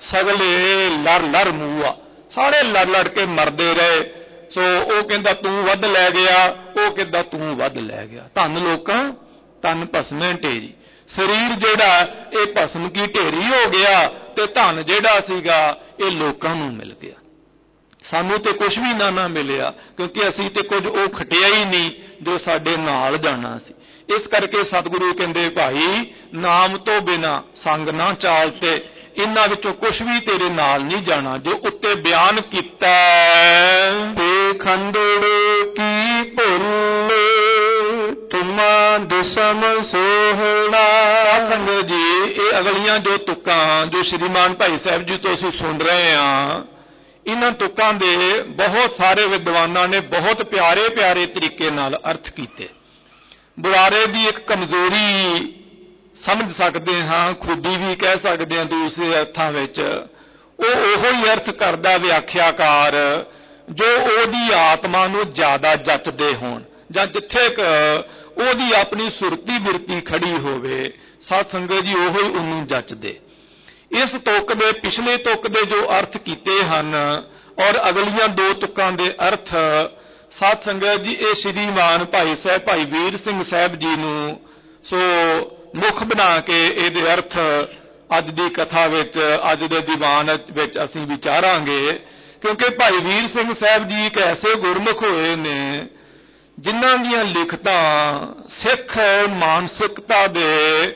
Speaker 1: ਸਗਲੇ ਲੜ ਲੜ ਮੂਆ, ਸਾਰੇ ਲੜ ਲੜ ਕੇ ਮਰਦੇ ਰਹੇ। ਸੋ ਉਹ ਕਹਿੰਦਾ ਤੂੰ ਵੱਧ ਲੈ ਗਿਆ, ਉਹ ਕਹਿੰਦਾ ਤੂੰ ਵੱਧ ਲੈ ਗਿਆ। ਧਨ ਲੋਕਾਂ ਧਨ ਭਸਮੈ ਢੇਰੀ। शरीर जिहड़ा ये भस्म की ढेरी हो गया ते धन जिहड़ा सीगा ये लोकां नूं मिल गया। सानू ते कुछ भी ना ना मिलिया क्योंकि असीं ते कुछ वो खटिया ही नहीं जो साडे नाल जाना सी। इस करके सतगुरु कहंदे भाई नाम तो बिना संग ना चालते, इन्हां विचों कुछ भी तेरे नाल नहीं जाना। जो उत्ते बयान कीता ते खंडड़ की भुल तुमा दुसम सोहना। संगत जी ये अगलियां जो तुकां जो श्रीमान भाई साहब जी तो असीं सुन रहे हैं, इन्हां तुकां दे बहुत सारे विद्वानां ने बहुत प्यारे प्यारे तरीके नाल अर्थ कीते। बुलारे की एक कमजोरी समझ सकते हाँ, खूबी भी कह सकते हैं दूसरे अर्थां विच, वो ओहो ही अर्थ करदा व्याख्याकार जो ओदी आत्मा नूं ज्यादा जचदे होण जां जिथे क ओदी अपनी सुरती बिरती खड़ी होवे। सत संगत जी ओहो ही उन्नूं जचदे। इस तुक दे पिछले तुक दे जो अर्थ कीते हन और अगलियां दो तुकां दे अर्थ सत संगत जी ये श्रीमान भाई साहब भाई वीर सिंह साहब जी नूं सो मुख बना के इहदे अर्थ अज दी कथा विच अज दे दीवान विच असीं विचारांगे। क्योंकि भाई वीर सिंह साहब जी एक ऐसे गुरमुख होए ने जिन्हां दीयां लिखतां सिख मानसिकता दे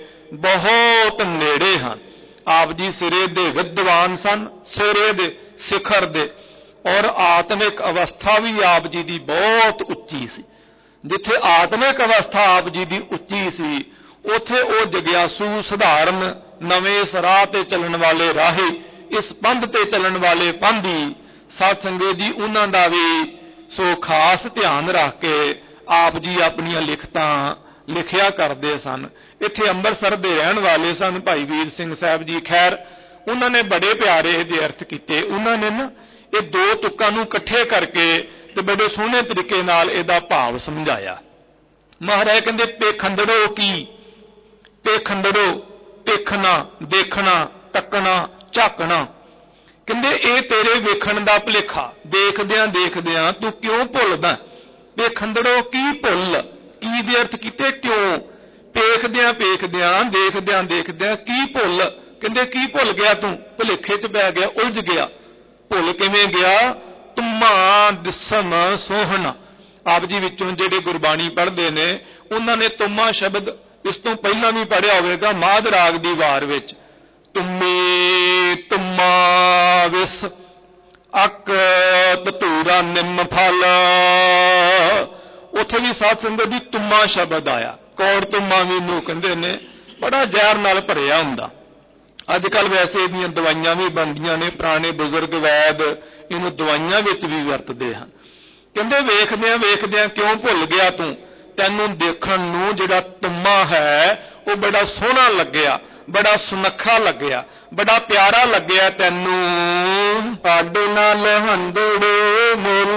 Speaker 1: बहुत नेड़े हन। आप जी सिरे दे विद्वान सन, सिरे दे शिखर दे, और आत्मिक अवस्था भी आप जी की बहुत उच्ची सी। जिथे आत्मिक अवस्था आप जी की उच्ची सी उथे वो जग्यासू सधारण नवे सराह ते चलन वाले राही इस पंध ते चलन वाले पंधी सत संगत जी उन्हां दा भी सो खास ध्यान रख के आप जी अपनियां लिखतां लिखिया करते सन। इत्थे अंमृतसर दे रहन वाले सन भाई वीर सिंह साहब जी। खैर उन्होंने बड़े प्यारे इहदे अर्थ कीते। उन्होंने ना ये दो तुकां नूं इकट्ठे करके ते बड़े सोहणे तरीके नाल इहदा भाव समझाया। महाराज कहंदे पेखंदड़ो की पेखंदड़ो देखना देखना तकना झाकना, कहंदे ये तेरे वेखण दा भुलेखा, देखदियां देखदियां तू क्यों भुलदा। पेखंदड़ो की भुल, की दे अर्थ कीते क्यों, पेखदियां पेखदियां देखदियां देखदियां की भुल, कहंदे की भुल गया तू, भुलेखे च पै गया, उलझ गया। भुल किवें गया, तुम्मा दिसम सोहना। आप जी विचों जिहड़े गुरबाणी पढ़दे ने उन्होंने तुम्मा शब्द इस तो पहला भी पढ़िया होगा माध राग दी वार विच। तुम्मी तुम्मा विस अक धतूरा निम फल, उत्थे भी साध संगत दी तुम्मा शब्द आया। कौड़ तुम्मा भी नूं कहंदे ने, बड़ा जहर नाल भरिया हुंदा। अजकल वैसे इहदियां दवाइयां भी बनदियां ने, पुराने बुजुर्ग वैद इहनूं दवाइयां विच भी वरतदे हन। कहंदे वेखदियां वेखदियां क्यों भुल गया तू, तैनूं देखण नूं जिहड़ा तुम्मा है वो बड़ा सोहना लग्गिया, बड़ा सुनखा लग्गिया, बड़ा प्यारा लग्गिया तैनूं। साडे नाल हंदड़े मुल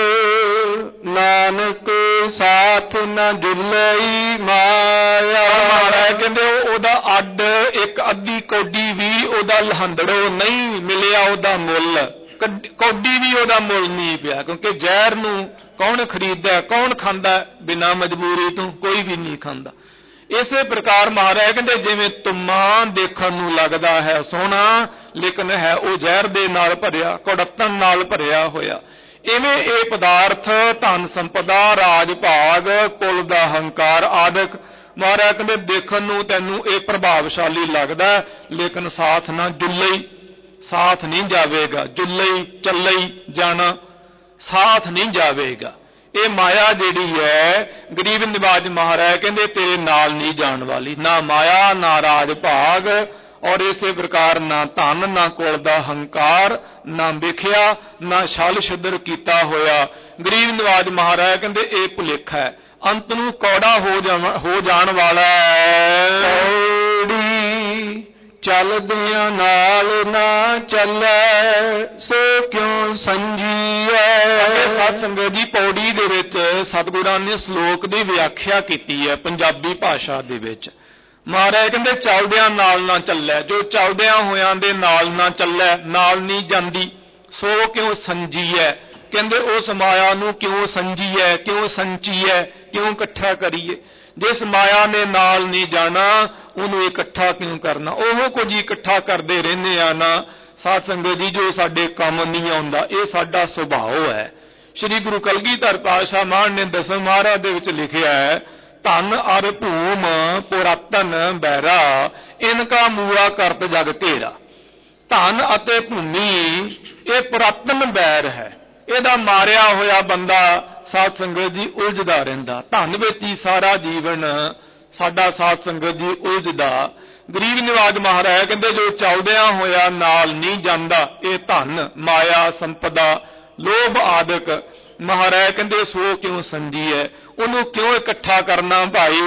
Speaker 1: नानक साथ न जुलई माया। महाराज कहंदे ओदा अड एक अद्धी कौडी भी ओदा लहंदड़ो नहीं मिलिया, ओदा मुल कौडी भी ओदा मुल नहीं पिया। क्योंकि जहर नूं कौन खरीददा, कौन खांदा, बिना मजबूरी तो कोई भी नहीं खांदा। इसे प्रकार महाराज कहंदे जिवें तुम्मा देखण नूं लगदा है सोहना, लेकिन है वो जहर दे नाल भरिया, कौड़तन नाल भरिया होया। इवें ये पदार्थ धन संपदा राज भाग कुल दा हंकार आदਿਕ महाराज कहंदे देखण नूं तैनूं ये प्रभावशाली लगदा, लेकिन साथ ना जुल्लई, साथ नहीं जावेगा। जुल्लई चलई जाना, साथ नहीं जावेगा। ये माया जिहड़ी है गरीब निवाज महाराज कहंदे तेरे नाल नहीं जाण वाली, ना माया ना राज भाग, और इसे प्रकार ना धन ना कुल दा हंकार, ना विख्या ना छल छिद्र कीता होया। गरीब निवाज महाराज कहंदे ये भुलेखा है, अंत नूं कौड़ा हो जा हो जाण वाला है। चलदियां नाल ना चलै सो क्यों संजीए। सत संगत जी पौड़ी दे विच सतगुरां ने श्लोक दी व्याख्या कीती है पंजाबी भाषा दे विच। महाराज कहंदे चलदियां नाल ना चलै, जो चलदियां होयां दे नाल ना चलै, नाल नहीं जांदी, सो क्यों संजीए। कहंदे उस माया नूं क्यों संजीए, क्यों संचीए, क्यों इकट्ठा करिए। जिस माया ने नाल नहीं जाना उन्होंने इकट्ठा क्यों करना। ओह कुछ इकट्ठा करते रहने आ ना साध संगत जी जो साडे काम नहीं आउंदा, ये साडा सुभाव है। श्री गुरु कलगीधर पातशाह महाराज ने दसम महाराज दे विच लिखिया है, धन अर भूम पुरातन बैरा इनका मूला करत जग तेरा। धन अते भूमि ये पुरातन बैर है, इहदा मारिया होया बंदा साध संगत जी उलझदा रहिंदा। धन विच ही सारा जीवन साडा साध संगत जी उलझदा। गरीब निवाज महाराज कहंदे जो चलदिया होया नाल नहीं जांदा, ये धन माया संपदा लोभ आदक महाराज कहंदे सो क्यों संजी है, उन्होंने क्यों इकट्ठा करना भाई।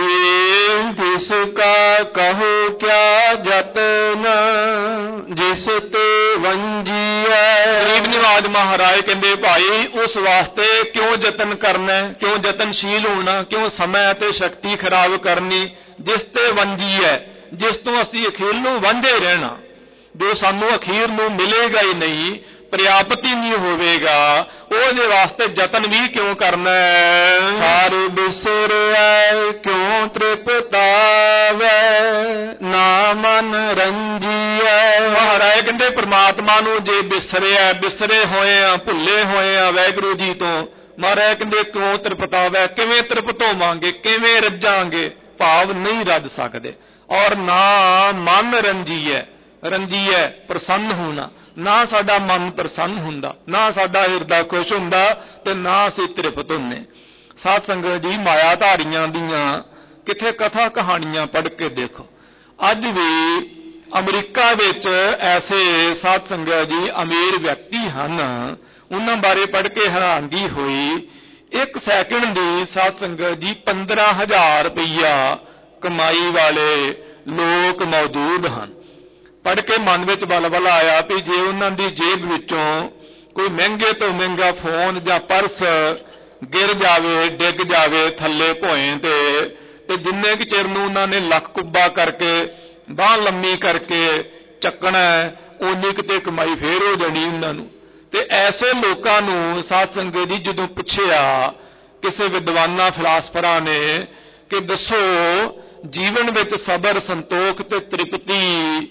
Speaker 1: जिसका कहो क्या जतन जिस ते वंजी है। गरीब निवाज महाराज कहंदे भाई उस वास्ते क्यों जतन करना, क्यों जतनशील होना, क्यों समय ते शक्ति खराब करनी जिस ते वंजी है, जिस तो असी अखीर नूं वांझे रहना, जो सानू अखीर नूं मिलेगा ही नहीं, पर्याप्त ही नहीं होवेगा, ਉਹਦੇ वास्ते जतन भी क्यों करना है। हर बिसरै क्यों तृपतावै ना मन रंजीऐ। महाराज कहते परमात्मा नूं जे बिसरिया बिसरे होए आ भुले होए आ वाहिगुरू जी तो, महाराज कहते क्यों तृपतावै, किवें तृप्त होवांगे किवें रजांगे, भाव नहीं रज सकते। और ना मन रंजीऐ, रंजीऐ प्रसन्न होना, ना साडा मन प्रसन्न हुंदा, ना साडा हिरदा खुश हुंदा ते ना असीं तृप्त हुंदे। साध संगत जी मायाधारियां दियां किथे कथा कहानियां पढ़ के देखो। अज भी अमरीका विच ऐसे साध संगत जी अमीर व्यक्ति हन, उन्हां बारे पढ़ के हैरानगी हुई। एक सैकंड दी साध संगत जी पंद्रह हजार रुपया कमाई वाले लोग मौजूद हैं। पढ़ के मन में बल आया भी जे उन्हों की जेब विचों कोई महंगे तो महंगा फोन या पर्स गिर जावे डिग जावे थले भोए ते, ते जिन्ने कि चिर नूं उन्होंने लख कुब्बा करके बांह लम्मी करके चकना उन्नी किते कमाई फेर हो जानी उन्होंने। ते ऐसे लोगों नूं साध संगत जी जदों पुछया किसी विद्वाना फिलासफरां ने कि दसो जीवन विच सबर संतोख ते तृप्ति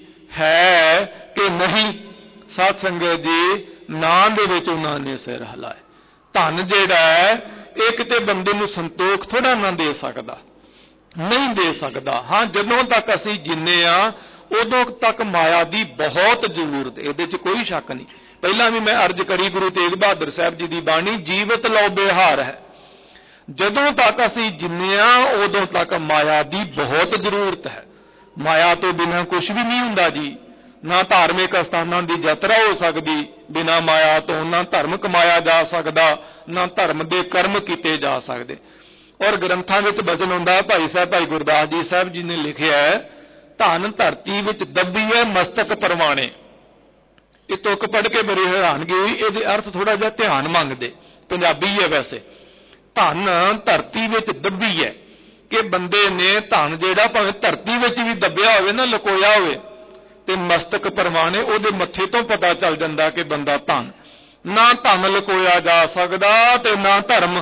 Speaker 1: है कि नहीं, साध संगत जी नां दे विच उन्होंने सिर हिलाए। धन जिहड़ा है ये किते बंदे नूं संतोख थोड़ा ना दे सकदा, नहीं दे सकदा। हाँ जदों तक असीं जीने आ उदों तक माया की बहुत जरूरत, इहदे च कोई शक नहीं। पहला भी मैं अर्ज करी गुरु तेग बहादुर साहब जी की बाणी, जीवत लो बिहार है। जदों तक असीं जीने आ उदों तक माया की बहुत जरूरत है। माया तो बिना कुछ भी नहीं हुंदा जी, ना धार्मिक स्थानां की यात्रा हो सकती बिना माया तो, ना धर्म कमाया जा सकता, ना धर्म के कर्म किए जा सकते। और ग्रंथां विच वचन हुंदा भाई साहब भाई गुरदास जी साहब जी ने लिखिया है, धन धरती विच दबी है मस्तक परवाने। ये तुक पढ़ के बड़ी हैरानगी हुई, ये अर्थ थोड़ा जिहा ध्यान मंगदे, पंजाबी है वैसे। धन धरती विच दबी है कि बंदे ने धन जिहड़ा भावें धरती विच भी दबिया होवे ना लकोया होवे ते मस्तक परवाने उहदे मत्थे तो पता चल जांदा कि बंदा धन। ना धन लकोया जा सकदा ते ना धर्म,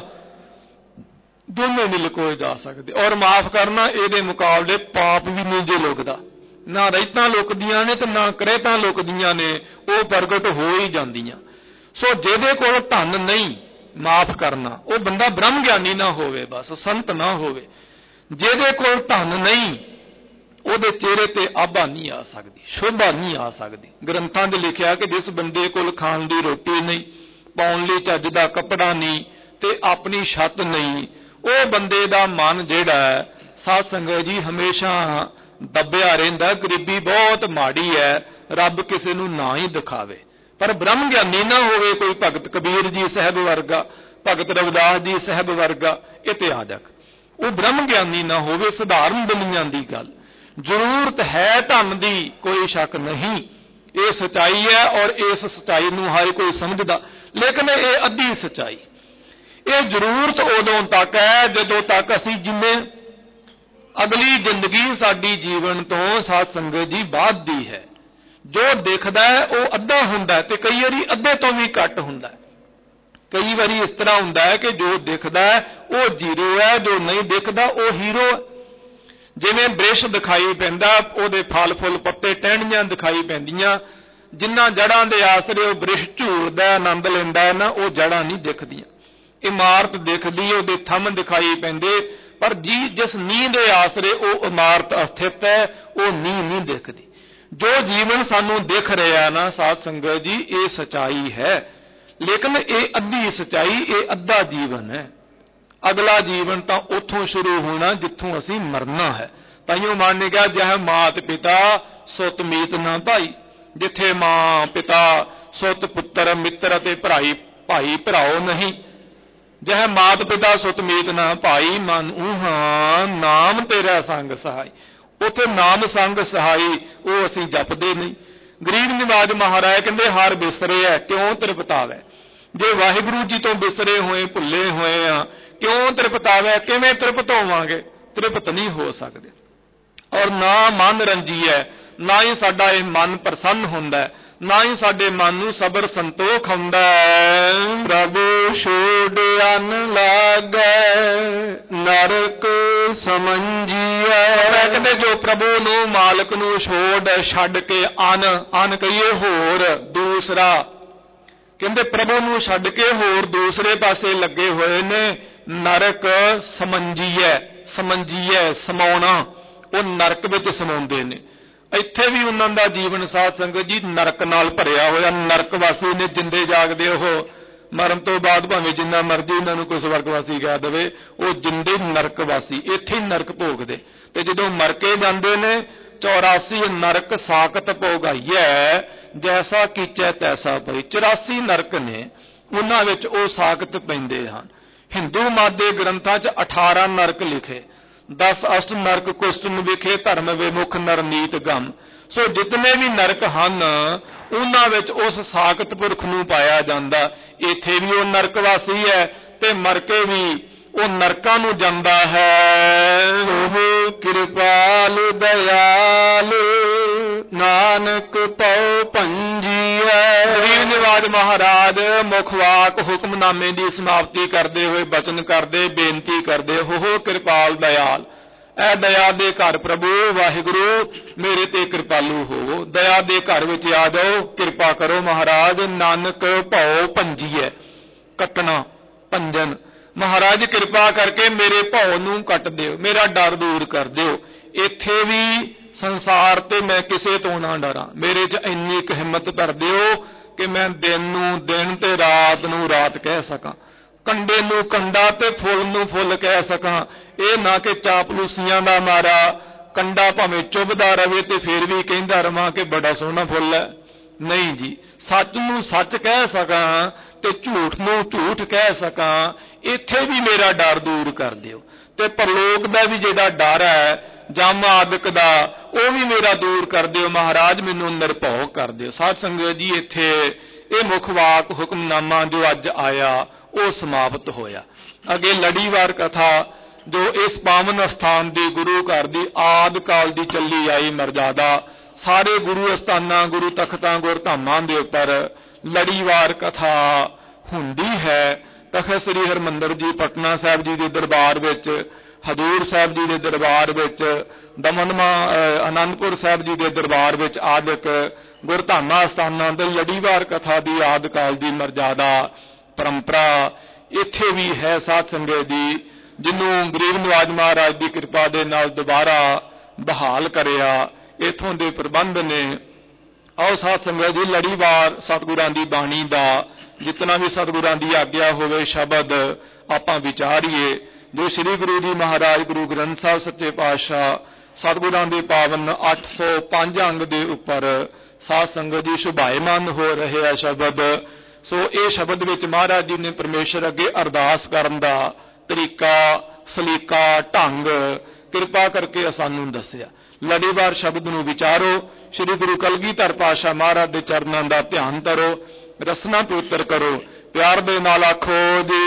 Speaker 1: दोनों नहीं लकोए जा सकते। और माफ करना इहदे मुकाबले पाप भी नहीं जे लुकदा, ना रहितां लुकदियां ने ते ना करहतां लुकदियां ने, वो प्रगट हो ही जांदियां। सो जिहदे कोल धन नहीं, माफ करना वो बंदा ब्रह्म ज्ञानी ना होवे, बस संत ना होवे। जिहदे कोल धन नहीं उहदे चेहरे ते आभा नहीं आ सकती, शोभा नहीं आ सकती। ग्रंथां दे लिखिया कि जिस बंदे कोल खाण दी रोटी नहीं, पाउण लई चज दा कपड़ा नहीं ते अपनी छत नहीं, वो बंदे दा मन जिहड़ा है साध संगत जी हमेशा दबिया रहिंदा। गरीबी बहुत माड़ी है, रब किसी नूं ना ही दिखावे, पर ब्रह्म ज्ञानी ना होवे कोई भगत कबीर जी साहब वर्गा, भगत रविदास जी साहब वर्गा इतिहादक, वो ब्रह्म ज्ञानी ना होवे। साधारण दुनिया की गल, जरूरत है धन की कोई शक नहीं, ये सच्चाई है और इस सच्चाई नूं हर कोई समझदा, लेकिन ये अद्धी सच्चाई। ये जरूरत उदों तक है जदों तक असीं जिन्ने अगली जिंदगी साडी जीवन तो साध संगत जी बाद दी है। जो दिखदा है वो अद्धा हुंदा है ते कई वारी अद्धे तो भी घट हुंदा है। कई बारी इस तरह हुंदा है कि जो दिखदा है वो जीरो है, जो नहीं दिखदा वो हीरो है। जिवें बृछ दिखाई पैंदा, उहदे फल फुल पत्ते टहनियां दिखाई पैंदियां, जिन्हां जड़ां दे आसरे वो बृछ झूलदा आनंद लैंदा है ना, वो जड़ां नहीं दिखदियां। इमारत दिखदी है, उहदे थंम दिखाई पैंदे, पर जी जिस नींह दे आसरे वो इमारत स्थित है, वो नींह नहीं दिखदी। जो जीवन सानू दिख रहा है ना साध संगत जी, ये सच्चाई है, लेकिन ये अद्धी सच्चाई, ये अद्धा जीवन है। अगला जीवन तो उथों शुरू होना जिथों असी मरना है। ताइयों मान ने कहा, जह मात पिता सुत मीत ना भाई। जिथे मां पिता सुत पुत्र मित्र ते भराई भाई भराओ नहीं। जह मात पिता सुत मीत ना भाई, मन ऊहा नाम तेरा संग सहाय। उथे नाम संग सहाई वो असी जपदे नहीं। गरीब निवाज महाराज कहते हर बिसरे है क्यों तृपतावे। जे वाहिगुरु जी तो बिसरे हुए भुले हुए आ, क्यों तृपतावे, किवें तृप्त होवांगे? तृप्त नहीं हो सकते। और ना मन रंजी है, ना ही साडा ये मन प्रसन्न हुंदा है, ना ही साडे मन नूं सबर संतोख हुंदा है। प्रभु छोड़ अन लागै नरक समझिया। कहते जो प्रभु नूं मालक नूं छोड़ छड्ड के अन अन कहिए होर दूसरा, कहते प्रभु नूं छड्ड के होर दूसरे पासे लगे हुए ने नरक समझिए। समझिए समाउणा, वो नरक विच समाउंदे ने। इत्थे भी उन्हां दा जीवन साध संगत जी नरक नाल भरिया होया। नरकवासी ने जिंदे जागदे हो, मरण तो बाद भावें जिन्ना मर्जी उन्हां नूं कोई स्वर्गवासी कह देवे, वो जिंदे नरकवासी इत्थे ही नरक भोगदे। ते जदों मर के जांदे ने चौरासी नरक साकत भोगाइए, जैसा कीचै तैसा पई। चौरासी नरक ने उन्हां विच ओ साकत पैंदे हन। हिंदू मत दे ग्रंथां च अठारह नरक लिखे, दस अष्ट नरक कुष्टन विखे धर्म विमुख नर नीत गम। सो जितने भी नरक हैं उन्हां विच उस साकत पुरख नूं पाया जांदा। इत्थे भी वो नरकवासी है ते मर के भी वो नरकां नूं जांदा है। ओह कृपाल दयाल नानक पौ पंजीए। गरीब निवाज महाराज मुखवाक हुक्मनामे की समाप्ति करते हुए बचन करते बेनती करते, हो कृपाल दयाल, ऐ दया दे घर प्रभु वाहिगुरु मेरे ते कृपालू हो। दया दे घर विच आ जाओ, कृपा करो महाराज। नानक भौ पंजीए, कटना पंजन। महाराज कृपा करके मेरे भौ नूं कट दिओ, मेरा डर दूर कर दिओ। इत्थे भी संसार ते मैं किसे तो ना डरा, मेरे च इन्नी क हिम्मत कर दिओ कि मैं दिन नूं दिन ते रात नूं रात कह सकां, कंडे नूं कंडा ते फुल नूं फुल कह सकां। ये ना कि चापलूसियां दा मारा कंडा भावें चुभदा रहे ते फिर भी कहंदा रहां कि बड़ा सोहना फुल है। नहीं जी, सच नूं सच कह सकां ते झूठ नूं झूठ कह सकां। इत्थे भी मेरा डर दूर कर दिओ ते परलोक दा भी जिहड़ा डर है जम आदक दा वो भी मेरा दूर कर दिओ। महाराज मैनूं निरभौ कर दिओ। साध संगत जी इत्थे ये मुखवाक हुक्मनामा जो अज आया वो समाप्त होया। अगे लड़ीवार कथा जो इस पावन स्थान की गुरु घर की आद काल की चली आई मर्यादा, सारे गुरु अस्थानां गुरु तख्तां गुरधामां दे उपर लड़ीवार कथा हुंदी है। तख्त श्री हरमंदर जी पटना साहिब जी के दरबार विच, हजूर साहब जी के दरबार विच, दमनवा आनंदपुर साहब जी के दरबार विच आदक गुरधामा स्थानां दे लड़ीवार कथा की आद काल की मर्यादा परंपरा इत्थे भी है। साध संगत जी जिन्हों गरीब नवाज महाराज की कृपा दे नाल दोबारा बहाल करिया इत्थों दे प्रबंध ने। आओ साध संगत जी लड़ीवार सतगुरां दी बाणी दा जितना भी सतगुरां दी आग्या होवे शब्द आपां विचारीए। जो श्री गुरु जी महाराज गुरु ग्रंथ साहिब सच्चे पातशाह सतगुरां दे पावन अठ सौ पांच अंग दे उपर साध संगत जी शुभायमान हो रहे हैं शब्द। सो ये शब्द विच महाराज जी ने परमेश्वर अगे अरदास करन दा तरीका सलीका ढंग कृपा करके सानू दसिया। लड़ीवार शब्द नूं विचारो, श्री गुरु कलगीधर पातशाह महाराज दे चरनां दा ध्यान करो, रसना पवित्र करो, प्यार दे नाल आखो जी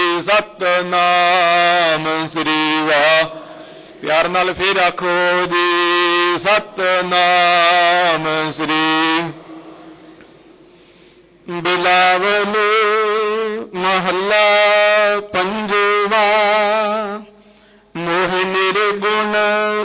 Speaker 1: सतनाम श्री वाह। प्यार नाल फिर आखो जी सतनाम श्री। बिलावल
Speaker 2: महला पंजवा। मोह निर्गुण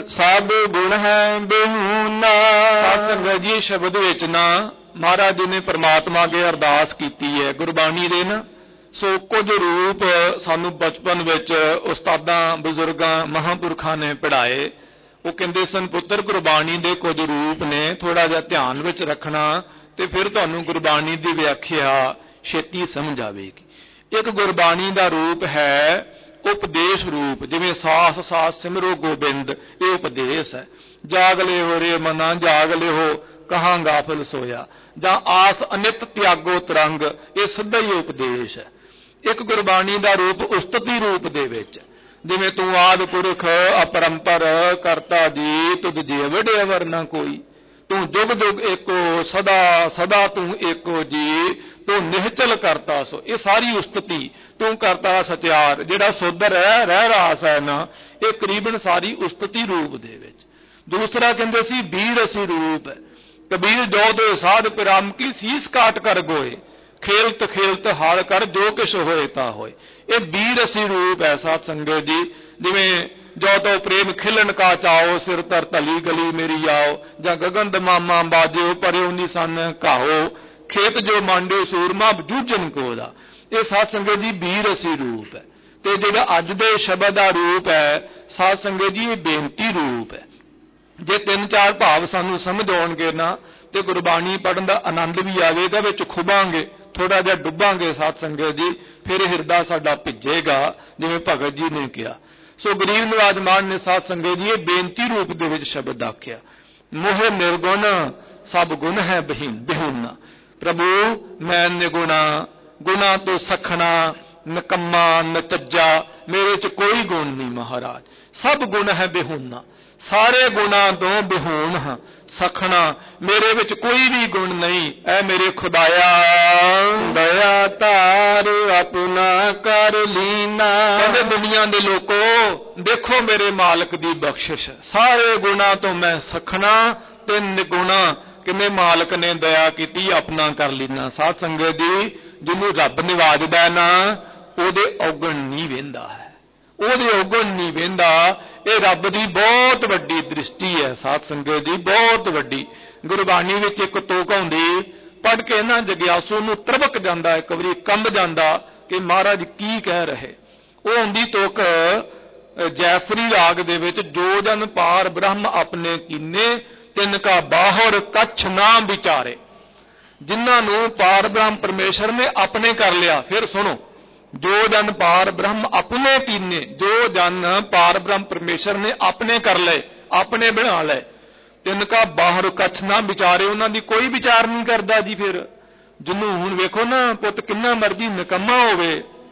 Speaker 2: सब गुण है बिहुना।
Speaker 1: सत्संग जी शब्द विच ना महाराज जी ने परमात्मा अगे अरदास कीती है गुरबाणी दे ना। सो कुछ रूप सानू बचपन विच उस्तादां बजुर्गां महापुरखां ने पढ़ाए। वो कहंदे सन पुत्र गुरबाणी दे कुछ रूप ने, थोड़ा जिहा ध्यान विच रखना ते फिर तुहानू गुरबाणी दी व्याख्या छेती समझ आवेगी। एक गुरबाणी दा रूप है उपदेश रूप, जिवें सास सास सिमरो गोबिंद, ये उपदेश है। जाग ले हो रे मना जाग ले हो कहाँ गाफिल सोया, जां आस अनित त्यागो तरंग, ये सिद्धा ही उपदेश है। एक गुरबाणी दा रूप उस्तति रूप दे विच, जिवें तू आदि पुरख अपरंपर करता जी तुझ जे वडे अवर न कोई, तू जुग जुग एको सदा सदा तू एको जी, तू निहचल करता सो, ये सारी उस्तति। तू करता सत्यार, जिहड़ा सुधर है रह रास है ना, ये करीबन सारी उस्तति रूप दे विच। दूसरा कहंदे सी बीर असी रूप, कबीर जो दो साध पिराम की सीस काट कर गोए, खेलत खेलत हाल कर जो किश होए ता होए। ये बीर असी रूप है साध संगत जी। जिवें जो तो प्रेम खिलन का चाओ, सिर तर तली गली मेरी आओ, जां गगन दमामा बाजो परयो निसन काहो, खेत जो मांडे सूरमा जूझन को दा। ये साध संगत जी बीर असी रूप है। ते जिहड़ा अज दे शब्द दा रूप है साध संगत जी, ये बेनती रूप है। जे तीन चार भाव सानू समझ आउणगे ना ते गुरबाणी पढ़न दा आनंद भी आवेगा, विच खुबांगे, थोड़ा जिहा डुबांगे साध संगत जी, फिर हिरदा साडा भिजेगा, जिवें भगत जी ने कहा। सो गरीब नवाज मान ने साध संगत जी बेनती रूप दे विच शब्द आख्या। मोह निर्गुण सब गुण है बहीन बिहुना। प्रभु मैं निगुणा, गुणा तो सखना, निकम्मा नतज्जा, मेरे च कोई गुण नहीं महाराज, सब गुण है बिहुना, सारे गुणा तो बिहून हां। सखना मेरे विच कोई भी गुण नहीं, ऐ मेरे खुदाया
Speaker 2: दया तार अपना कर लीना।
Speaker 1: कहंदे दुनिया दे लोको देखो मेरे मालिक दी बख्शिश, सारे गुणा तो मैं सखना ते निगुणा, किने मालिक ने दया की अपना कर लीना। साध संगत जी जिन्हों रब निवाजदा ना ओदे औगण नहीं वेंदा है, ओदे औगण नहीं वेंदा। ये रब दी बहुत वड्डी दृष्टि है साध संगत जी, बहुत वड्डी। गुरबाणी विच एक तुक आउंदी, पढ़ के ना जग्यासू नूं तरबक जांदा, एक वारी कंब जांदा कि महाराज की कह रहे। वो आउंदी तुक जैसरी राग दे विच, जो जन पार ब्रह्म अपने कीने तिनका बाहर कछ ना विचारे। जिन्होंने पार ब्रह्म परमेश्वर ने अपने कर लिया, फिर सुनो, जो जन पार ब्रह्म अपने कीने, जो जन पार ब्रह्म परमेश्वर ने अपने कर ले, अपने बना ले, तिनका बाहर कछ ना विचारे, उन्होंने कोई विचार नहीं करता जी। फिर जिन्हों हुण वेखो ना पुत किन्ना मर्जी निकम्मा होवे,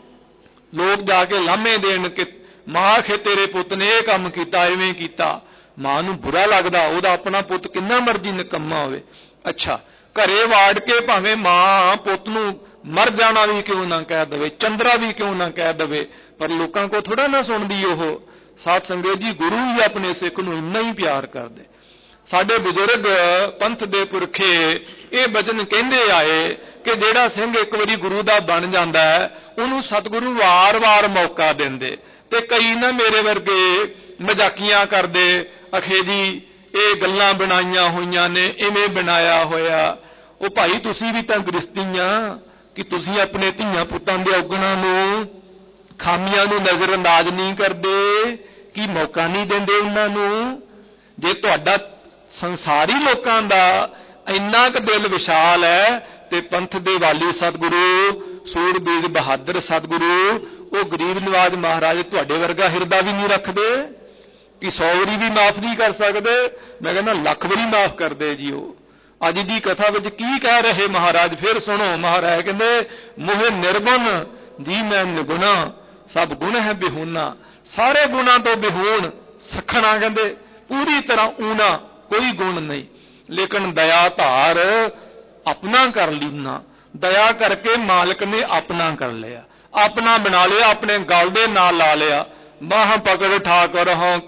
Speaker 1: लोग जाके लामे देन कि मां खे तेरे पुत ने यह काम किया इवें किया, मां नूं बुरा लगदा, ओहदा अपना पुत किन्ना मर्जी निकम्मा होवे। अच्छा घरे वाड़ के भावें मां पुत नूं मर जाना भी क्यों ना कह दे, चंद्रा भी क्यों ना कह दे, पर लोगों को थोड़ा ना सुनदी ओह। साध संगत जी गुरु ही अपने सिख नूं इन्ना ही प्यार करदे। साडे बुजुर्ग पंथ दे पुरखे ये वचन कहंदे आए कि जिहड़ा सिंह एक वारी गुरु दा बन जांदा है, उहनूं सतगुरु वार वार मौका देंदे। ते कई ना मेरे वर्गे मजाकियां करदे, अखे जी ये गल्लां बनाईयां होईयां ने, इवें बनाया होया। ओ भाई तुसीं भी तां गृहस्थीआं कि तुसीं अपने धीआं पुत्तां दे औगणां नूं खामियां नूं नज़रअंदाज नहीं करदे, कि मौका नहीं देंदे उन्हां नूं। जे तुहाडा संसारी लोकां दा इन्ना क दिल विशाल है ते पंथ दे वाली सतगुरु सूरबीर बहादुर सतगुरु वो गरीब नवाज महाराज तुहाडे वर्गा हिरदा भी नहीं रखदे कि सौ वारी भी माफ नहीं कर सकते, मैं कहना लख वारी माफ कर दे जी। वो अज की कथा विच की कह रहे महाराज, फिर सुनो। महाराज कहंदे मोह निर्गुण जी मैं निगुणा, सब गुण है बिहूना, सारे गुणा तो बिहून। सखना कहंदे पूरी तरह ऊना, कोई गुण नहीं, लेकिन दया धार अपना कर लीना। दया करके मालिक ने अपना कर लिया, अपना बना लिया, अपने गल दे नाल ला लिया। बाह पकड़ ठाकर हों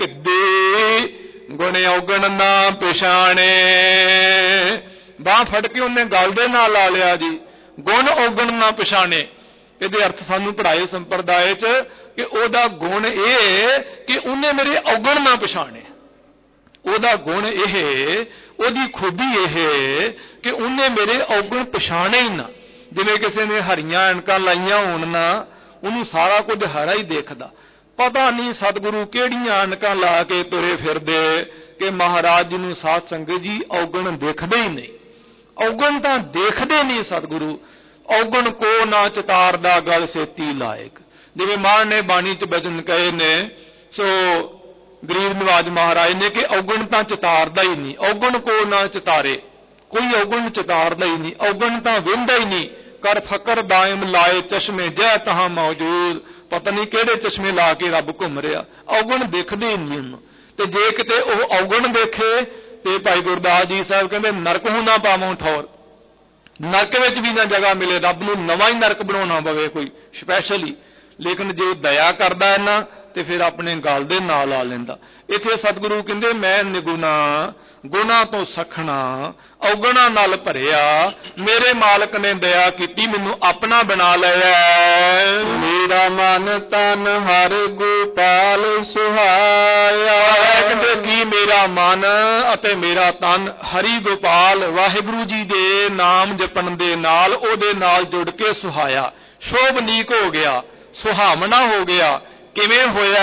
Speaker 1: किद्दी गुण औगण ना पिछाणे, बाह फड़ के उन्हें गल दे नाल ला लिया जी, गुण औगण ना पिछाणे। ਇਹਦੇ ਅਰਥ ਸਾਨੂੰ ਪੜ੍ਹਾਏ ਸੰਪਰਦਾਇ ਚ ਕਿ ਉਹਦਾ ਗੁਣ ਇਹ ਕਿ ਉਹਨੇ ਮੇਰੇ ਔਗਣ ਨਾ ਪਛਾਣੇ। ਉਹਦਾ ਗੁਣ ਇਹ, ਉਹਦੀ ਖੂਬੀ ਇਹ ਕਿ ਉਹਨੇ ਮੇਰੇ ਔਗਣ ਪਛਾਣੇ ਹੀ ਨਾ। ਜਿਵੇਂ ਕਿਸੇ ਨੇ ਹਰੀਆਂ ਐਨਕਾਂ ਲਾਈਆਂ ਹੋਣ ਨਾ, ਉਹਨੂੰ ਸਾਰਾ ਕੁਝ ਹਰਾ ਹੀ ਦੇਖਦਾ। ਪਤਾ ਨਹੀਂ ਸਤਿਗੁਰੂ ਕਿਹੜੀਆਂ ਐਨਕਾਂ ਲਾ ਕੇ ਤੁਰੇ ਫਿਰਦੇ ਕਿ ਮਹਾਰਾਜ ਜੀ ਨੂੰ ਸਾਧ ਸੰਗਤ ਜੀ ਔਗਣ ਦੇਖਦੇ ਹੀ ਨਹੀਂ। ਔਗਣ ਤਾਂ ਦੇਖਦੇ ਨਹੀਂ ਸਤਿਗੁਰੂ। ਔਗਣ ਕੋ ਨਾ ਚਿਤਾਰਦਾ ਗਲ ਸੇਤੀ ਲਾਇਕ। ਜਿਵੇਂ ਮਾਂ ਨੇ ਬਾਣੀ ਚ ਬਚਨ ਕਹੇ ਨੇ, ਸੋ ਗਰੀਬ ਨਿਵਾਜ ਮਹਾਰਾਜ ਨੇ ਕਿ ਔਗਣ ਤਾਂ ਚਿਤਾਰਦਾ ਹੀ ਨਹੀਂ। ਔਗਣ ਕੋ ਨਾ ਚਿਤਾਰੇ, ਕੋਈ ਔਗਣ ਚਿਤਾਰਦਾ ਹੀ ਨਹੀਂ। ਔਗਣ ਤਾਂ ਵਿੰਦਾ ਹੀ ਨਹੀਂ। ਕਰ ਫਕਰ ਦਾਇਮ ਲਾਏ ਚਸ਼ਮੇ ਜੈ ਤਹਾਂ ਮੌਜੂਦ। ਪਤਾ ਨਹੀਂ ਕਿਹੜੇ ਚਸ਼ਮੇ ਲਾ ਕੇ ਰੱਬ ਘੁੰਮ ਰਿਹਾ। ਔਗਣ ਦੇਖਦੇ ਹੀ ਨਹੀਂ ਉਹਨੂੰ। ਤੇ ਜੇ ਕਿਤੇ ਉਹ ਔਗਣ ਦੇਖੇ ਤੇ ਭਾਈ ਗੁਰਦਾਸ ਜੀ ਸਾਹਿਬ ਕਹਿੰਦੇ ਨਰਕ ਹੂ ਨਾ ਪਾਵੋਂ ਠੌਰ। ਨਰਕ ਵਿੱਚ ਵੀ ਨਾ ਜਗ੍ਹਾ ਮਿਲੇ, ਰੱਬ ਨੂੰ ਨਵਾਂ ਹੀ ਨਰਕ ਬਣਾਉਣਾ ਪਵੇ ਕੋਈ ਸਪੈਸ਼ਲੀ। ਲੇਕਿਨ ਜੇ ਦਇਆ ਕਰਦਾ ਹੈ ਨਾ ਤੇ ਫਿਰ ਆਪਣੇ ਗਲ ਦੇ ਨਾਲ ਆ ਲੈਂਦਾ। ਇੱਥੇ ਸਤਿਗੁਰੂ ਕਹਿੰਦੇ ਮੈਂ ਨਿਗੁਣਾ ਗੁਣਾ ਤੋਂ ਸਖਣਾ ਔਗਣਾ ਨਾਲ ਭਰਿਆ, ਮੇਰੇ ਮਾਲਕ ਨੇ ਦਇਆ ਕੀਤੀ, ਮੈਨੂੰ ਆਪਣਾ ਬਣਾ ਲਿਆ।
Speaker 2: ਮੇਰਾ ਮਨ ਤਨ ਹਰ ਗੋਪਾਲ ਸੁਹਾਇਆ।
Speaker 1: ਕਹਿੰਦੇ ਕੀ ਮੇਰਾ ਮਨ ਅਤੇ ਮੇਰਾ ਤਨ ਹਰੀ ਗੋਪਾਲ ਵਾਹਿਗੁਰੂ ਜੀ ਦੇ ਨਾਮ ਜਪਣ ਦੇ ਨਾਲ ਉਹਦੇ ਨਾਲ ਜੁੜ ਕੇ ਸੁਹਾਇਆ। ਸ਼ੋਭਨੀਕ ਹੋ ਗਿਆ, ਸੁਹਾਵਣਾ ਹੋ ਗਿਆ। ਕਿਵੇਂ ਹੋਇਆ?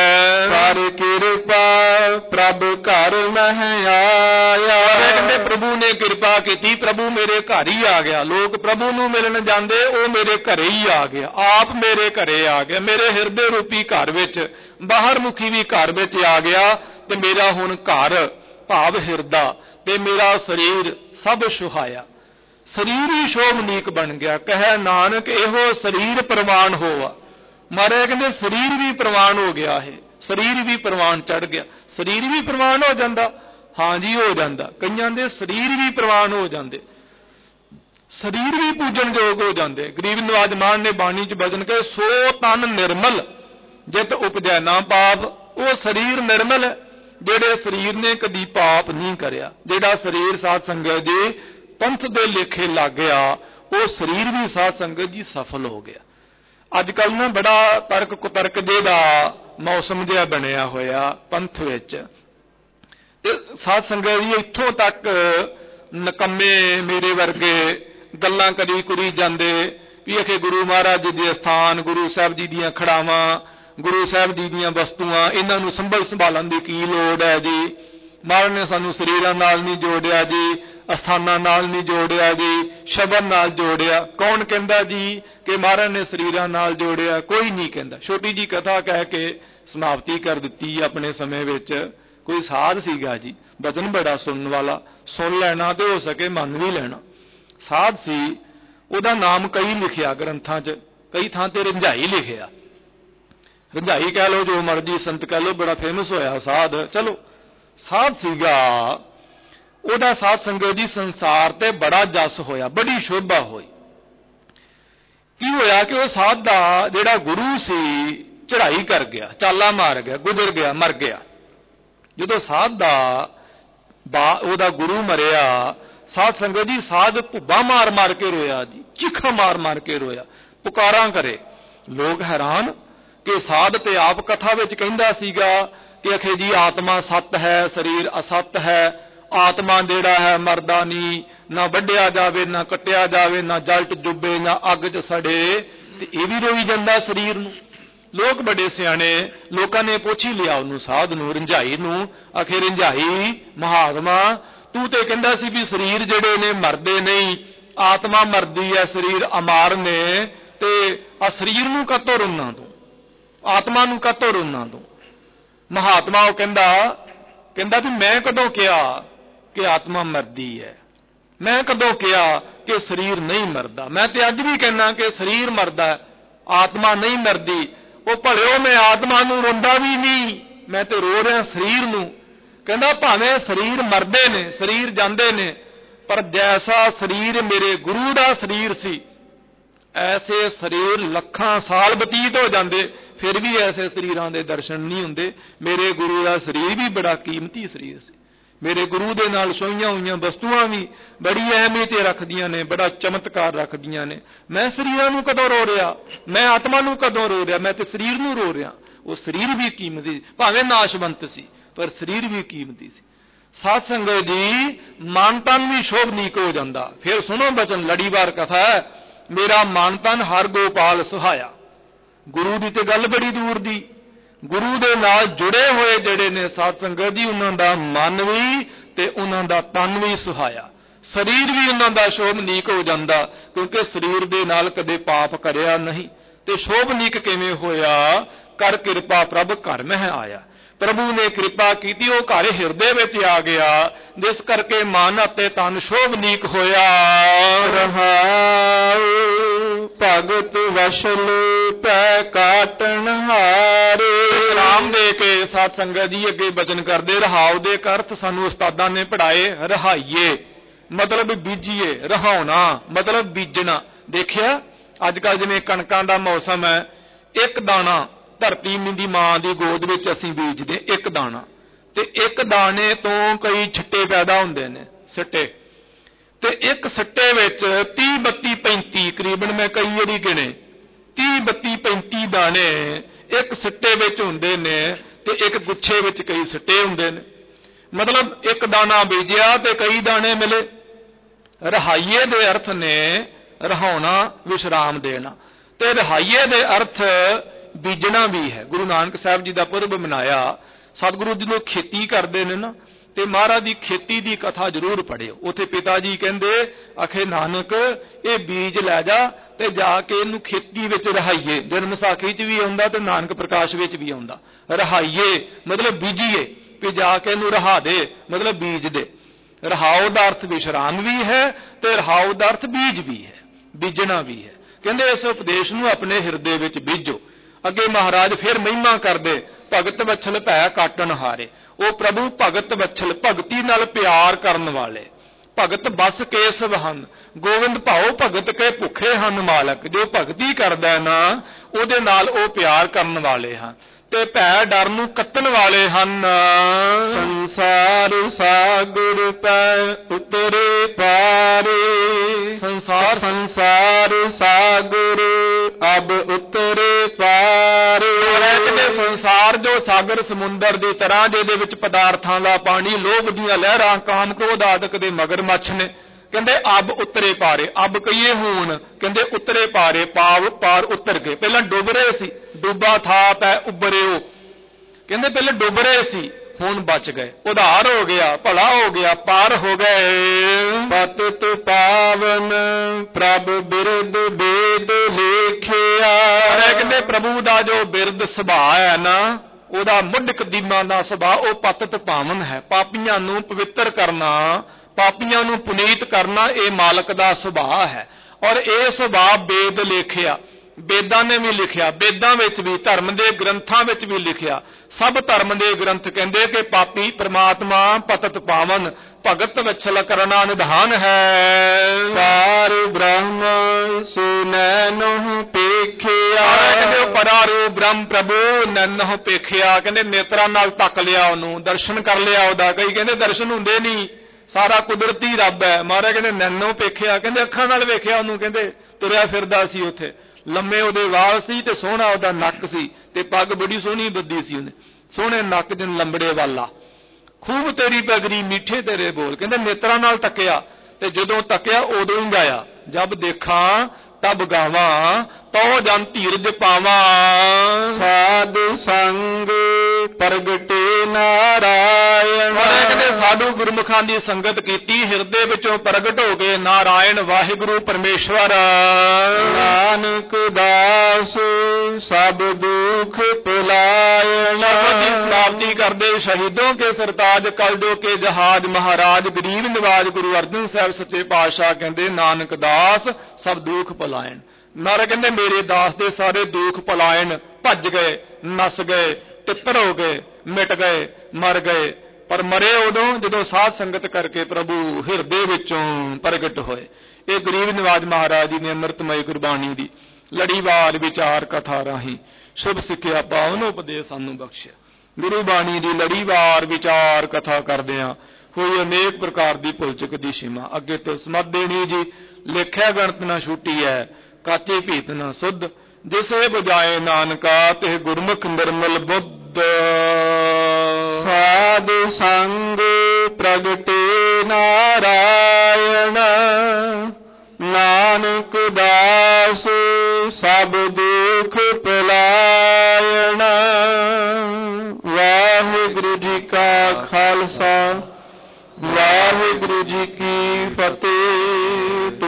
Speaker 2: ਕਰ ਕਿਰਪਾ ਪ੍ਰਭ ਘਰ ਮਹਿ ਆਇਆ।
Speaker 1: ਕਹਿੰਦੇ ਪ੍ਰਭੂ ਨੇ ਕਿਰਪਾ ਕੀਤੀ, ਪ੍ਰਭੂ ਮੇਰੇ ਘਰ ਹੀ ਆ ਗਿਆ। ਲੋਕ ਪ੍ਰਭੂ ਨੂੰ ਮਿਲਣ ਜਾਂਦੇ, ਉਹ ਮੇਰੇ ਘਰੇ ਹੀ ਆ ਗਿਆ। ਆਪ ਮੇਰੇ ਘਰੇ ਆ ਗਿਆ, ਮੇਰੇ ਹਿਰਦੇ ਰੂਪੀ ਘਰ ਵਿੱਚ, ਬਾਹਰ ਮੁਖੀ ਵੀ ਘਰ ਵਿੱਚ ਆ ਗਿਆ। ਤੇ ਮੇਰਾ ਹੁਣ ਘਰ ਭਾਵ ਹਿਰਦਾ ਤੇ ਮੇਰਾ ਸਰੀਰ ਸਭ ਸੁਹਾਇਆ। ਸਰੀਰ ਹੀ ਸ਼ੋਭਨੀਕ ਬਣ ਗਿਆ। ਕਹੇ ਨਾਨਕ ਇਹੋ ਸਰੀਰ ਪ੍ਰਵਾਨ ਹੋਵਾ। ਮਹਾਰਾਜ ਕਹਿੰਦੇ ਸਰੀਰ ਵੀ ਪ੍ਰਵਾਨ ਹੋ ਗਿਆ ਹੈ। ਸਰੀਰ ਵੀ ਪ੍ਰਵਾਨ ਚੜ ਗਿਆ। ਸਰੀਰ ਵੀ ਪ੍ਰਵਾਨ ਹੋ ਜਾਂਦਾ? ਹਾਂਜੀ ਹੋ ਜਾਂਦਾ। ਕਈਆਂ ਦੇ ਸਰੀਰ ਵੀ ਪ੍ਰਵਾਨ ਹੋ ਜਾਂਦੇ, ਸਰੀਰ ਵੀ ਪੂਜਣਯੋਗ ਹੋ ਜਾਂਦੇ। ਗਰੀਬ ਨਿਵਾਜ ਮਾਨ ਨੇ ਬਾਣੀ ਚ ਬਚਨ ਕਹੇ ਸੋ ਤਨ ਨਿਰਮਲ ਜਿਤ ਉਪਜੈ ਨਾ ਪਾਪ। ਉਹ ਸਰੀਰ ਨਿਰਮਲ ਹੈ ਜਿਹੜੇ ਸਰੀਰ ਨੇ ਕਦੀ ਪਾਪ ਨਹੀਂ ਕਰਿਆ। ਜਿਹੜਾ ਸਰੀਰ ਸਾਧ ਸੰਗਤ ਜੀ ਪੰਥ ਦੇ ਲੇਖੇ ਲੱਗ ਗਿਆ, ਉਹ ਸਰੀਰ ਵੀ ਸਾਧ ਸੰਗਤ ਜੀ ਸਫਲ ਹੋ ਗਿਆ। ਅੱਜ ਕੱਲ ਨਾ ਬੜਾ ਤਰਕ ਕੁਤਰਕ ਜੇ ਦਾ ਮੌਸਮ ਜਿਹਾ ਬਣਿਆ ਹੋਇਆ ਪੰਥ ਵਿੱਚ। ਤੇ ਸਾਧ ਸੰਗਤ ਜੀ ਇੱਥੋਂ ਤੱਕ ਨਕੰਮੇ ਮੇਰੇ ਵਰਗੇ ਗੱਲਾਂ ਕਰੀ ਕੁਰੀ ਜਾਂਦੇ ਵੀ ਅਖੇ ਗੁਰੂ ਮਹਾਰਾਜ ਜੀ ਦੇ ਸਥਾਨ, ਗੁਰੂ ਸਾਹਿਬ ਜੀ ਦੀਆਂ ਖੜਾਵਾਂ, ਗੁਰੂ ਸਾਹਿਬ ਜੀ ਦੀਆਂ ਵਸਤੂਆਂ, ਇਹਨਾਂ ਨੂੰ ਸੰਭਲ ਸੰਭਾਲਣ ਦੀ ਕੀ ਲੋੜ ਹੈ ਜੀ। ਮਹਾਰਾਜ ਨੇ ਸਾਨੂੰ ਸਰੀਰਾਂ ਨਾਲ ਨਹੀਂ ਜੋੜਿਆ ਜੀ, ਅਸਥਾਨਾਂ ਨਾਲ ਨਹੀਂ ਜੋੜਿਆ ਜੀ, ਸ਼ਬਦ ਨਾਲ ਜੋੜਿਆ। ਕੌਣ ਕਹਿੰਦਾ ਜੀ ਕਿ ਮਹਾਰਾਜ ਨੇ ਸਰੀਰਾਂ ਨਾਲ ਜੋੜਿਆ? ਕੋਈ ਨਹੀਂ ਕਹਿੰਦਾ। ਛੋਟੀ ਜੀ ਕਥਾ ਕਹਿ ਕੇ ਸਮਾਪਤੀ ਕਰ ਦਿੱਤੀ ਆਪਣੇ ਸਮੇਂ ਵਿੱਚ। ਕੋਈ ਸਾਧ ਸੀਗਾ ਜੀ, ਬਚਨ ਬੜਾ ਸੁਣਨ ਵਾਲਾ, ਸੁਣ ਲੈਣਾ ਤੇ ਹੋ ਸਕੇ ਮੰਨ ਵੀ ਲੈਣਾ। ਸਾਧ ਸੀ, ਉਹਦਾ ਨਾਮ ਕਈ ਲਿਖਿਆ ਗ੍ਰੰਥਾਂ 'ਚ, ਕਈ ਥਾਂ ਤੇ ਰੰਝਾਈ ਲਿਖਿਆ। ਰੰਝਾਈ ਕਹਿ ਲਓ, ਜੋ ਮਰਜੀ ਸੰਤ ਕਹਿ ਲਓ, ਬੜਾ ਫੇਮਸ ਹੋਇਆ ਸਾਧ। ਚਲੋ ਸਾਧ ਸੀਗਾ, ਉਹਦਾ ਸਾਧ ਸੰਗਤ ਜੀ ਸੰਸਾਰ ਤੇ ਬੜਾ ਜਸ ਹੋਇਆ, ਬੜੀ ਸ਼ੋਭਾ ਹੋਈ। ਕੀ ਹੋਇਆ ਕਿ ਉਹ ਸਾਧ ਦਾ ਜਿਹੜਾ ਗੁਰੂ ਸੀ ਚੜ੍ਹਾਈ ਕਰ ਗਿਆ, ਚਾਲਾ ਮਾਰ ਗਿਆ, ਗੁਜ਼ਰ ਗਿਆ, ਮਰ ਗਿਆ। ਜਦੋਂ ਸਾਧ ਦਾ ਬਾ ਉਹਦਾ ਗੁਰੂ ਮਰਿਆ, ਸਾਧ ਸੰਗਤ ਜੀ ਸਾਧ ਭੁੱਬਾ ਮਾਰ ਮਾਰ ਕੇ ਰੋਇਆ ਜੀ, ਚੀਖਾਂ ਮਾਰ ਮਾਰ ਕੇ ਰੋਇਆ, ਪੁਕਾਰਾਂ ਕਰੇ। ਲੋਕ ਹੈਰਾਨ ਕਿ ਸਾਧ ਤੇ ਆਪ ਕਥਾ ਵਿੱਚ ਕਹਿੰਦਾ ਸੀਗਾ ਕਿ ਅਖੇ ਜੀ ਆਤਮਾ ਸੱਤ ਹੈ, ਸਰੀਰ ਅਸੱਤ ਹੈ। ਆਤਮਾ ਜਿਹੜਾ ਹੈ ਮਰਦਾ ਨਹੀਂ, ਨਾ ਵੱਢਿਆ ਜਾਵੇ, ਨਾ ਕੱਟਿਆ ਜਾਵੇ, ਨਾ ਜਲ 'ਚ ਡੁੱਬੇ, ਨਾ ਅੱਗ 'ਚ ਸੜੇ। ਤੇ ਇਹ ਵੀ ਰੋਈ ਜਾਂਦਾ ਸਰੀਰ ਨੂੰ। ਲੋਕ ਬੜੇ ਸਿਆਣੇ, ਲੋਕਾਂ ਨੇ ਪੁੱਛ ਹੀ ਲਿਆ ਉਹਨੂੰ, ਸਾਧ ਨੂੰ, ਰੰਝਾਈ ਨੂੰ, ਅਖੇ ਰੰਝਾਈ ਮਹਾਤਮਾ, ਤੂੰ ਤੇ ਕਹਿੰਦਾ ਸੀ ਵੀ ਸਰੀਰ ਜਿਹੜੇ ਨੇ ਮਰਦੇ ਨਹੀਂ, ਆਤਮਾ ਮਰਦੀ ਹੈ, ਸਰੀਰ ਅਮਾਰ ਨੇ, ਤੇ ਆ ਸਰੀਰ ਨੂੰ ਕਾਤੋਂ ਰੋਣਾ ਤੂੰ, ਆਤਮਾ ਨੂੰ ਕਾਤੋਂ ਰੋਣਾ ਤੂੰ? ਮਹਾਤਮਾ ਉਹ ਕਹਿੰਦਾ ਕਹਿੰਦਾ ਵੀ ਮੈਂ ਕਦੋਂ ਕਿਹਾ ਕਿ ਆਤਮਾ ਮਰਦੀ ਹੈ? ਮੈਂ ਕਦੋਂ ਕਿਹਾ ਕਿ ਸਰੀਰ ਨਹੀਂ ਮਰਦਾ? ਮੈਂ ਤੇ ਅੱਜ ਵੀ ਕਹਿੰਦਾ ਕਿ ਸਰੀਰ ਮਰਦਾ, ਆਤਮਾ ਨਹੀਂ ਮਰਦੀ। ਉਹ ਭਲਿਓ ਮੈਂ ਆਤਮਾ ਨੂੰ ਰੋਂਦਾ ਵੀ ਨਹੀਂ, ਮੈਂ ਤੇ ਰੋ ਰਿਹਾ ਸਰੀਰ ਨੂੰ। ਕਹਿੰਦਾ ਭਾਵੇਂ ਸਰੀਰ ਮਰਦੇ ਨੇ, ਸਰੀਰ ਜਾਂਦੇ ਨੇ, ਪਰ ਜੈਸਾ ਸਰੀਰ ਮੇਰੇ ਗੁਰੂ ਦਾ ਸਰੀਰ ਸੀ, ਐਸੇ ਸਰੀਰ ਲੱਖਾਂ ਸਾਲ ਬਤੀਤ ਹੋ ਜਾਂਦੇ, ਫਿਰ ਵੀ ਐਸੇ ਸਰੀਰਾਂ ਦੇ ਦਰਸ਼ਨ ਨਹੀਂ ਹੁੰਦੇ। ਮੇਰੇ ਗੁਰੂ ਦਾ ਸਰੀਰ ਵੀ ਬੜਾ ਕੀਮਤੀ ਸਰੀਰ ਸੀ। मेरे गुरु दे नाल छोईयां होईयां वस्तुआं भी बड़ी अहमियत रखदियां ने, बड़ा चमत्कार रखदियां ने। मैं शरीरां नूं कदों रो रहा, मैं आत्मा नूं कदों रो रहा, मैं तो शरीर नूं रो रहा। वो शरीर भी कीमती, भावें नाशवंत सी पर शरीर भी कीमती सी। साध संगत जी मन तन भी शोभनीक हो जाता। फिर सुनो बचन, लड़ीवार कथा है, मेरा मन तन हर गोपाल सुहाया। गुरु की तो गल बड़ी दूर दी, गुरु दे नाल जुड़े हुए जिहड़े ने साध संगत जी, उन्हां दा मन भी ते उन्हां दा तन भी सुहाया, शरीर भी उन्हां दा शोभनीक हो जाता, क्योंकि शरीर दे नाल कदे पाप करया नहीं। ते शोभनीक किवें होया? कर किरपा प्रभ घर मह आया। प्रभु ने कृपा की, वो घर हिरदे विच आ गया, जिस करके मन अते तन शोभनीक होया।
Speaker 2: रहाऊ भगत वशल पै काटन हारे।
Speaker 1: राम दे के साध संगत जी अगे बचन करदे, रहाऊ दे अर्थ सानू उस्तादां ने पढ़ाए। रहाइए मतलब बीजीए, रहाउना मतलब बीजना। देखिया अजकल जिवें कणकां दा मौसम है, एक दाना धरती दी मां दी गोद विच असीं बीजदे, एक दाना, ते एक दाने तो कई छिट्टे पैदा हुंदे ने, सिट्टे। ते एक सिट्टे विच तीह बत्ती पैंती करीबन मैं कई वारी गिने, तीह बत्ती पैंती दाने एक सिट्टे विच हुंदे ने, ते एक गुच्छे विच कई सिट्टे हुंदे ने। मतलब एक दाना बीजिया ते कई दाने मिले। रहाइए दे अर्थ ने रहाउना, विश्राम देना, ते रहाइए दे अर्थ बीजना भी है। गुरु नानक साहब जी का पुरब मनाया, सतगुरु जी लोग खेती करते हैं ना, ते महाराज की खेती की कथा जरूर पढ़ियो। उत्थे पिता जी कहते, आखे नानक ये बीज लै जा ते जाके इनू खेती विच रहाइए। जन्म विसाखी च भी आउंदा ते नानक प्रकाश विच भी आउंदा। रहाइए मतलब बीजीए, कि जाके इनू रहा दे, मतलब बीज दे। रहाओ दा अर्थ विश्राम भी है, ते रहाओ दा अर्थ बीज भी है, बीजना भी है। कहते इस उपदेश नू अपने हिरदे विच बीजो। अगे महाराज फिर महिमा करदे, भगत वछल भै काटन हारे। वो प्रभु भगत वछल, भगती नाल प्यार करन वाले। भगत बस के सबहन, गोविंद भाओ भगत के भुखे हन मालक। जो भगती करदा है ना, उहदे नाल ओ प्यार करन वाले हैं, ते भै डर नूं कट्टण वाले हन।
Speaker 2: संसार सागर पै उतरे पारे।
Speaker 1: संसार
Speaker 2: संसार सागर अब उतरे पारे।
Speaker 1: संसार जो सागर समुंदर की तरह, जिहदे विच पदार्थां दा पानी, लोभ दीआं लहरां, काम क्रोध आदि दे मगरमच्छ ने। कहंदे अब उतरे पारे, अब कहिए हुण, कहंदे उतरे पारे, पाव पार उतर गए। पहला डुब रहे सी, डूबा था पै उबरे हो। कहंदे पहले डुब रहे सी, हुण बच गए, उधार हो गया, भला हो गया, पार हो गए।
Speaker 2: पतित पावन प्रभ बिरद वेद लेखिया।
Speaker 1: कहंदे प्रभु दा जो बिरद सुभाਅ है ना, ओदा मुੱਢ कदीमां दा सुभाਅ, ओ पतित पावन है। पापियां नूं पवित्र करना, पापियां नूं पुनीत करना, ये मालक दा सुभाਅ है। और ये सुभाਅ वेद लेखिया, वेदां ने भी लिखिया, वेदां विच भी, धर्म दे ग्रंथां विच भी लिखिया। सब धर्म दे ग्रंथ कहंदे कि पापी परमात्मा पतित पावन भगत वछल करना निधान है।
Speaker 2: पार ब्रह्म सुनैनो पेखिया।
Speaker 1: कहंदे परारू ब्रह्म प्रभु नैनो पेखिया। कहंदे नेत्रां नाल तक लिया, उहनूं दर्शन कर लिया उहदा। कई कहंदे दर्शन हुंदे नहीं, सारा कुदरती रब है। महाराज कहंदे नैनो पेखिया, कहंदे अखां नाल वेखिया उहनूं। कहंदे तुरिया फिरदा सी उत्थे, लम्मे उहदे वाल सी ते सोहना उहदा नक सी, ते पग बड़ी सोहनी बद्धी सी उहने, सोहने नक जिन लंबड़े वाला। खूब तेरी पगड़ी मीठे तेरे बोल। कहंदे नेत्रां नाल तकिया, ते जदों तकिया उदों ही गाया, जब देखा तब गावा, तो जन धीरज पावा।
Speaker 2: साधु संग प्रगटे नारायण।
Speaker 1: कहंदे साधु गुरमुखां दी संगत कीती, हिरदे विचों प्रगट हो गए नारायण वाहिगुरु परमेश्वर।
Speaker 2: नानक दास सब दुख पुलायन।
Speaker 1: समाप्ति करदे शहीदों के सरताज, कलजो के जहाज महाराज, गरीब नवाज गुरु अर्जन साहब सच्चे पातशाह। कहंदे नानक दास सब दुख पलायन। नारे कहंदे मेरे दास दे सारे दुख पलायन, भज गए, नस गए, तितर हो गए, मिट गए, मर गए। पर मरे उदों जदों साध संगत करके प्रभु हिरदे विचों प्रगट होए। ये गरीब नवाज महाराज जी ने अमृतमय गुरबाणी दी लड़ीवार विचार कथा राही शुभ सिक्ख्या पावन उपदेश सानू बख्शिया। गुरु बाणी दी लड़ीवार विचार कथा करदियां ਹੋਈ ਅਨੇਕ ਪ੍ਰਕਾਰ ਦੀ ਭੁੱਲ ਚੁੱਕ ਦੀ ਸੀਮਾ। ਅੱਗੇ ਤੇ ਸਮਤ ਦੇਣੀ ਜੀ। ਲੇਖਿਆ ਗਣਤ ਨਾ ਛੂਟੀ ਹੈ, ਕਾਚੇ ਭੀਤ ਨਾ ਸੁਧ, ਜਿਸੇ ਬੁਝਾਏ ਨਾਨਕਾ ਤੇ ਗੁਰਮੁਖ ਨਿਰਮਲ ਬੁੱਧ।
Speaker 2: ਸਾਧ ਸੰਗ ਪ੍ਰਗਟੇ ਨਾਰਾਇਣ, ਨਾਨਕ ਦਾਸ ਸਭ ਦੁਖ ਪਲਾਇਣ। ਵਾਹਿਗੁਰੂ ਜੀ ਕਾ ਖਾਲਸਾ, ਵਾਹਿਗੁਰੂ ਜੀ ਕੀ ਫਤਿਹ।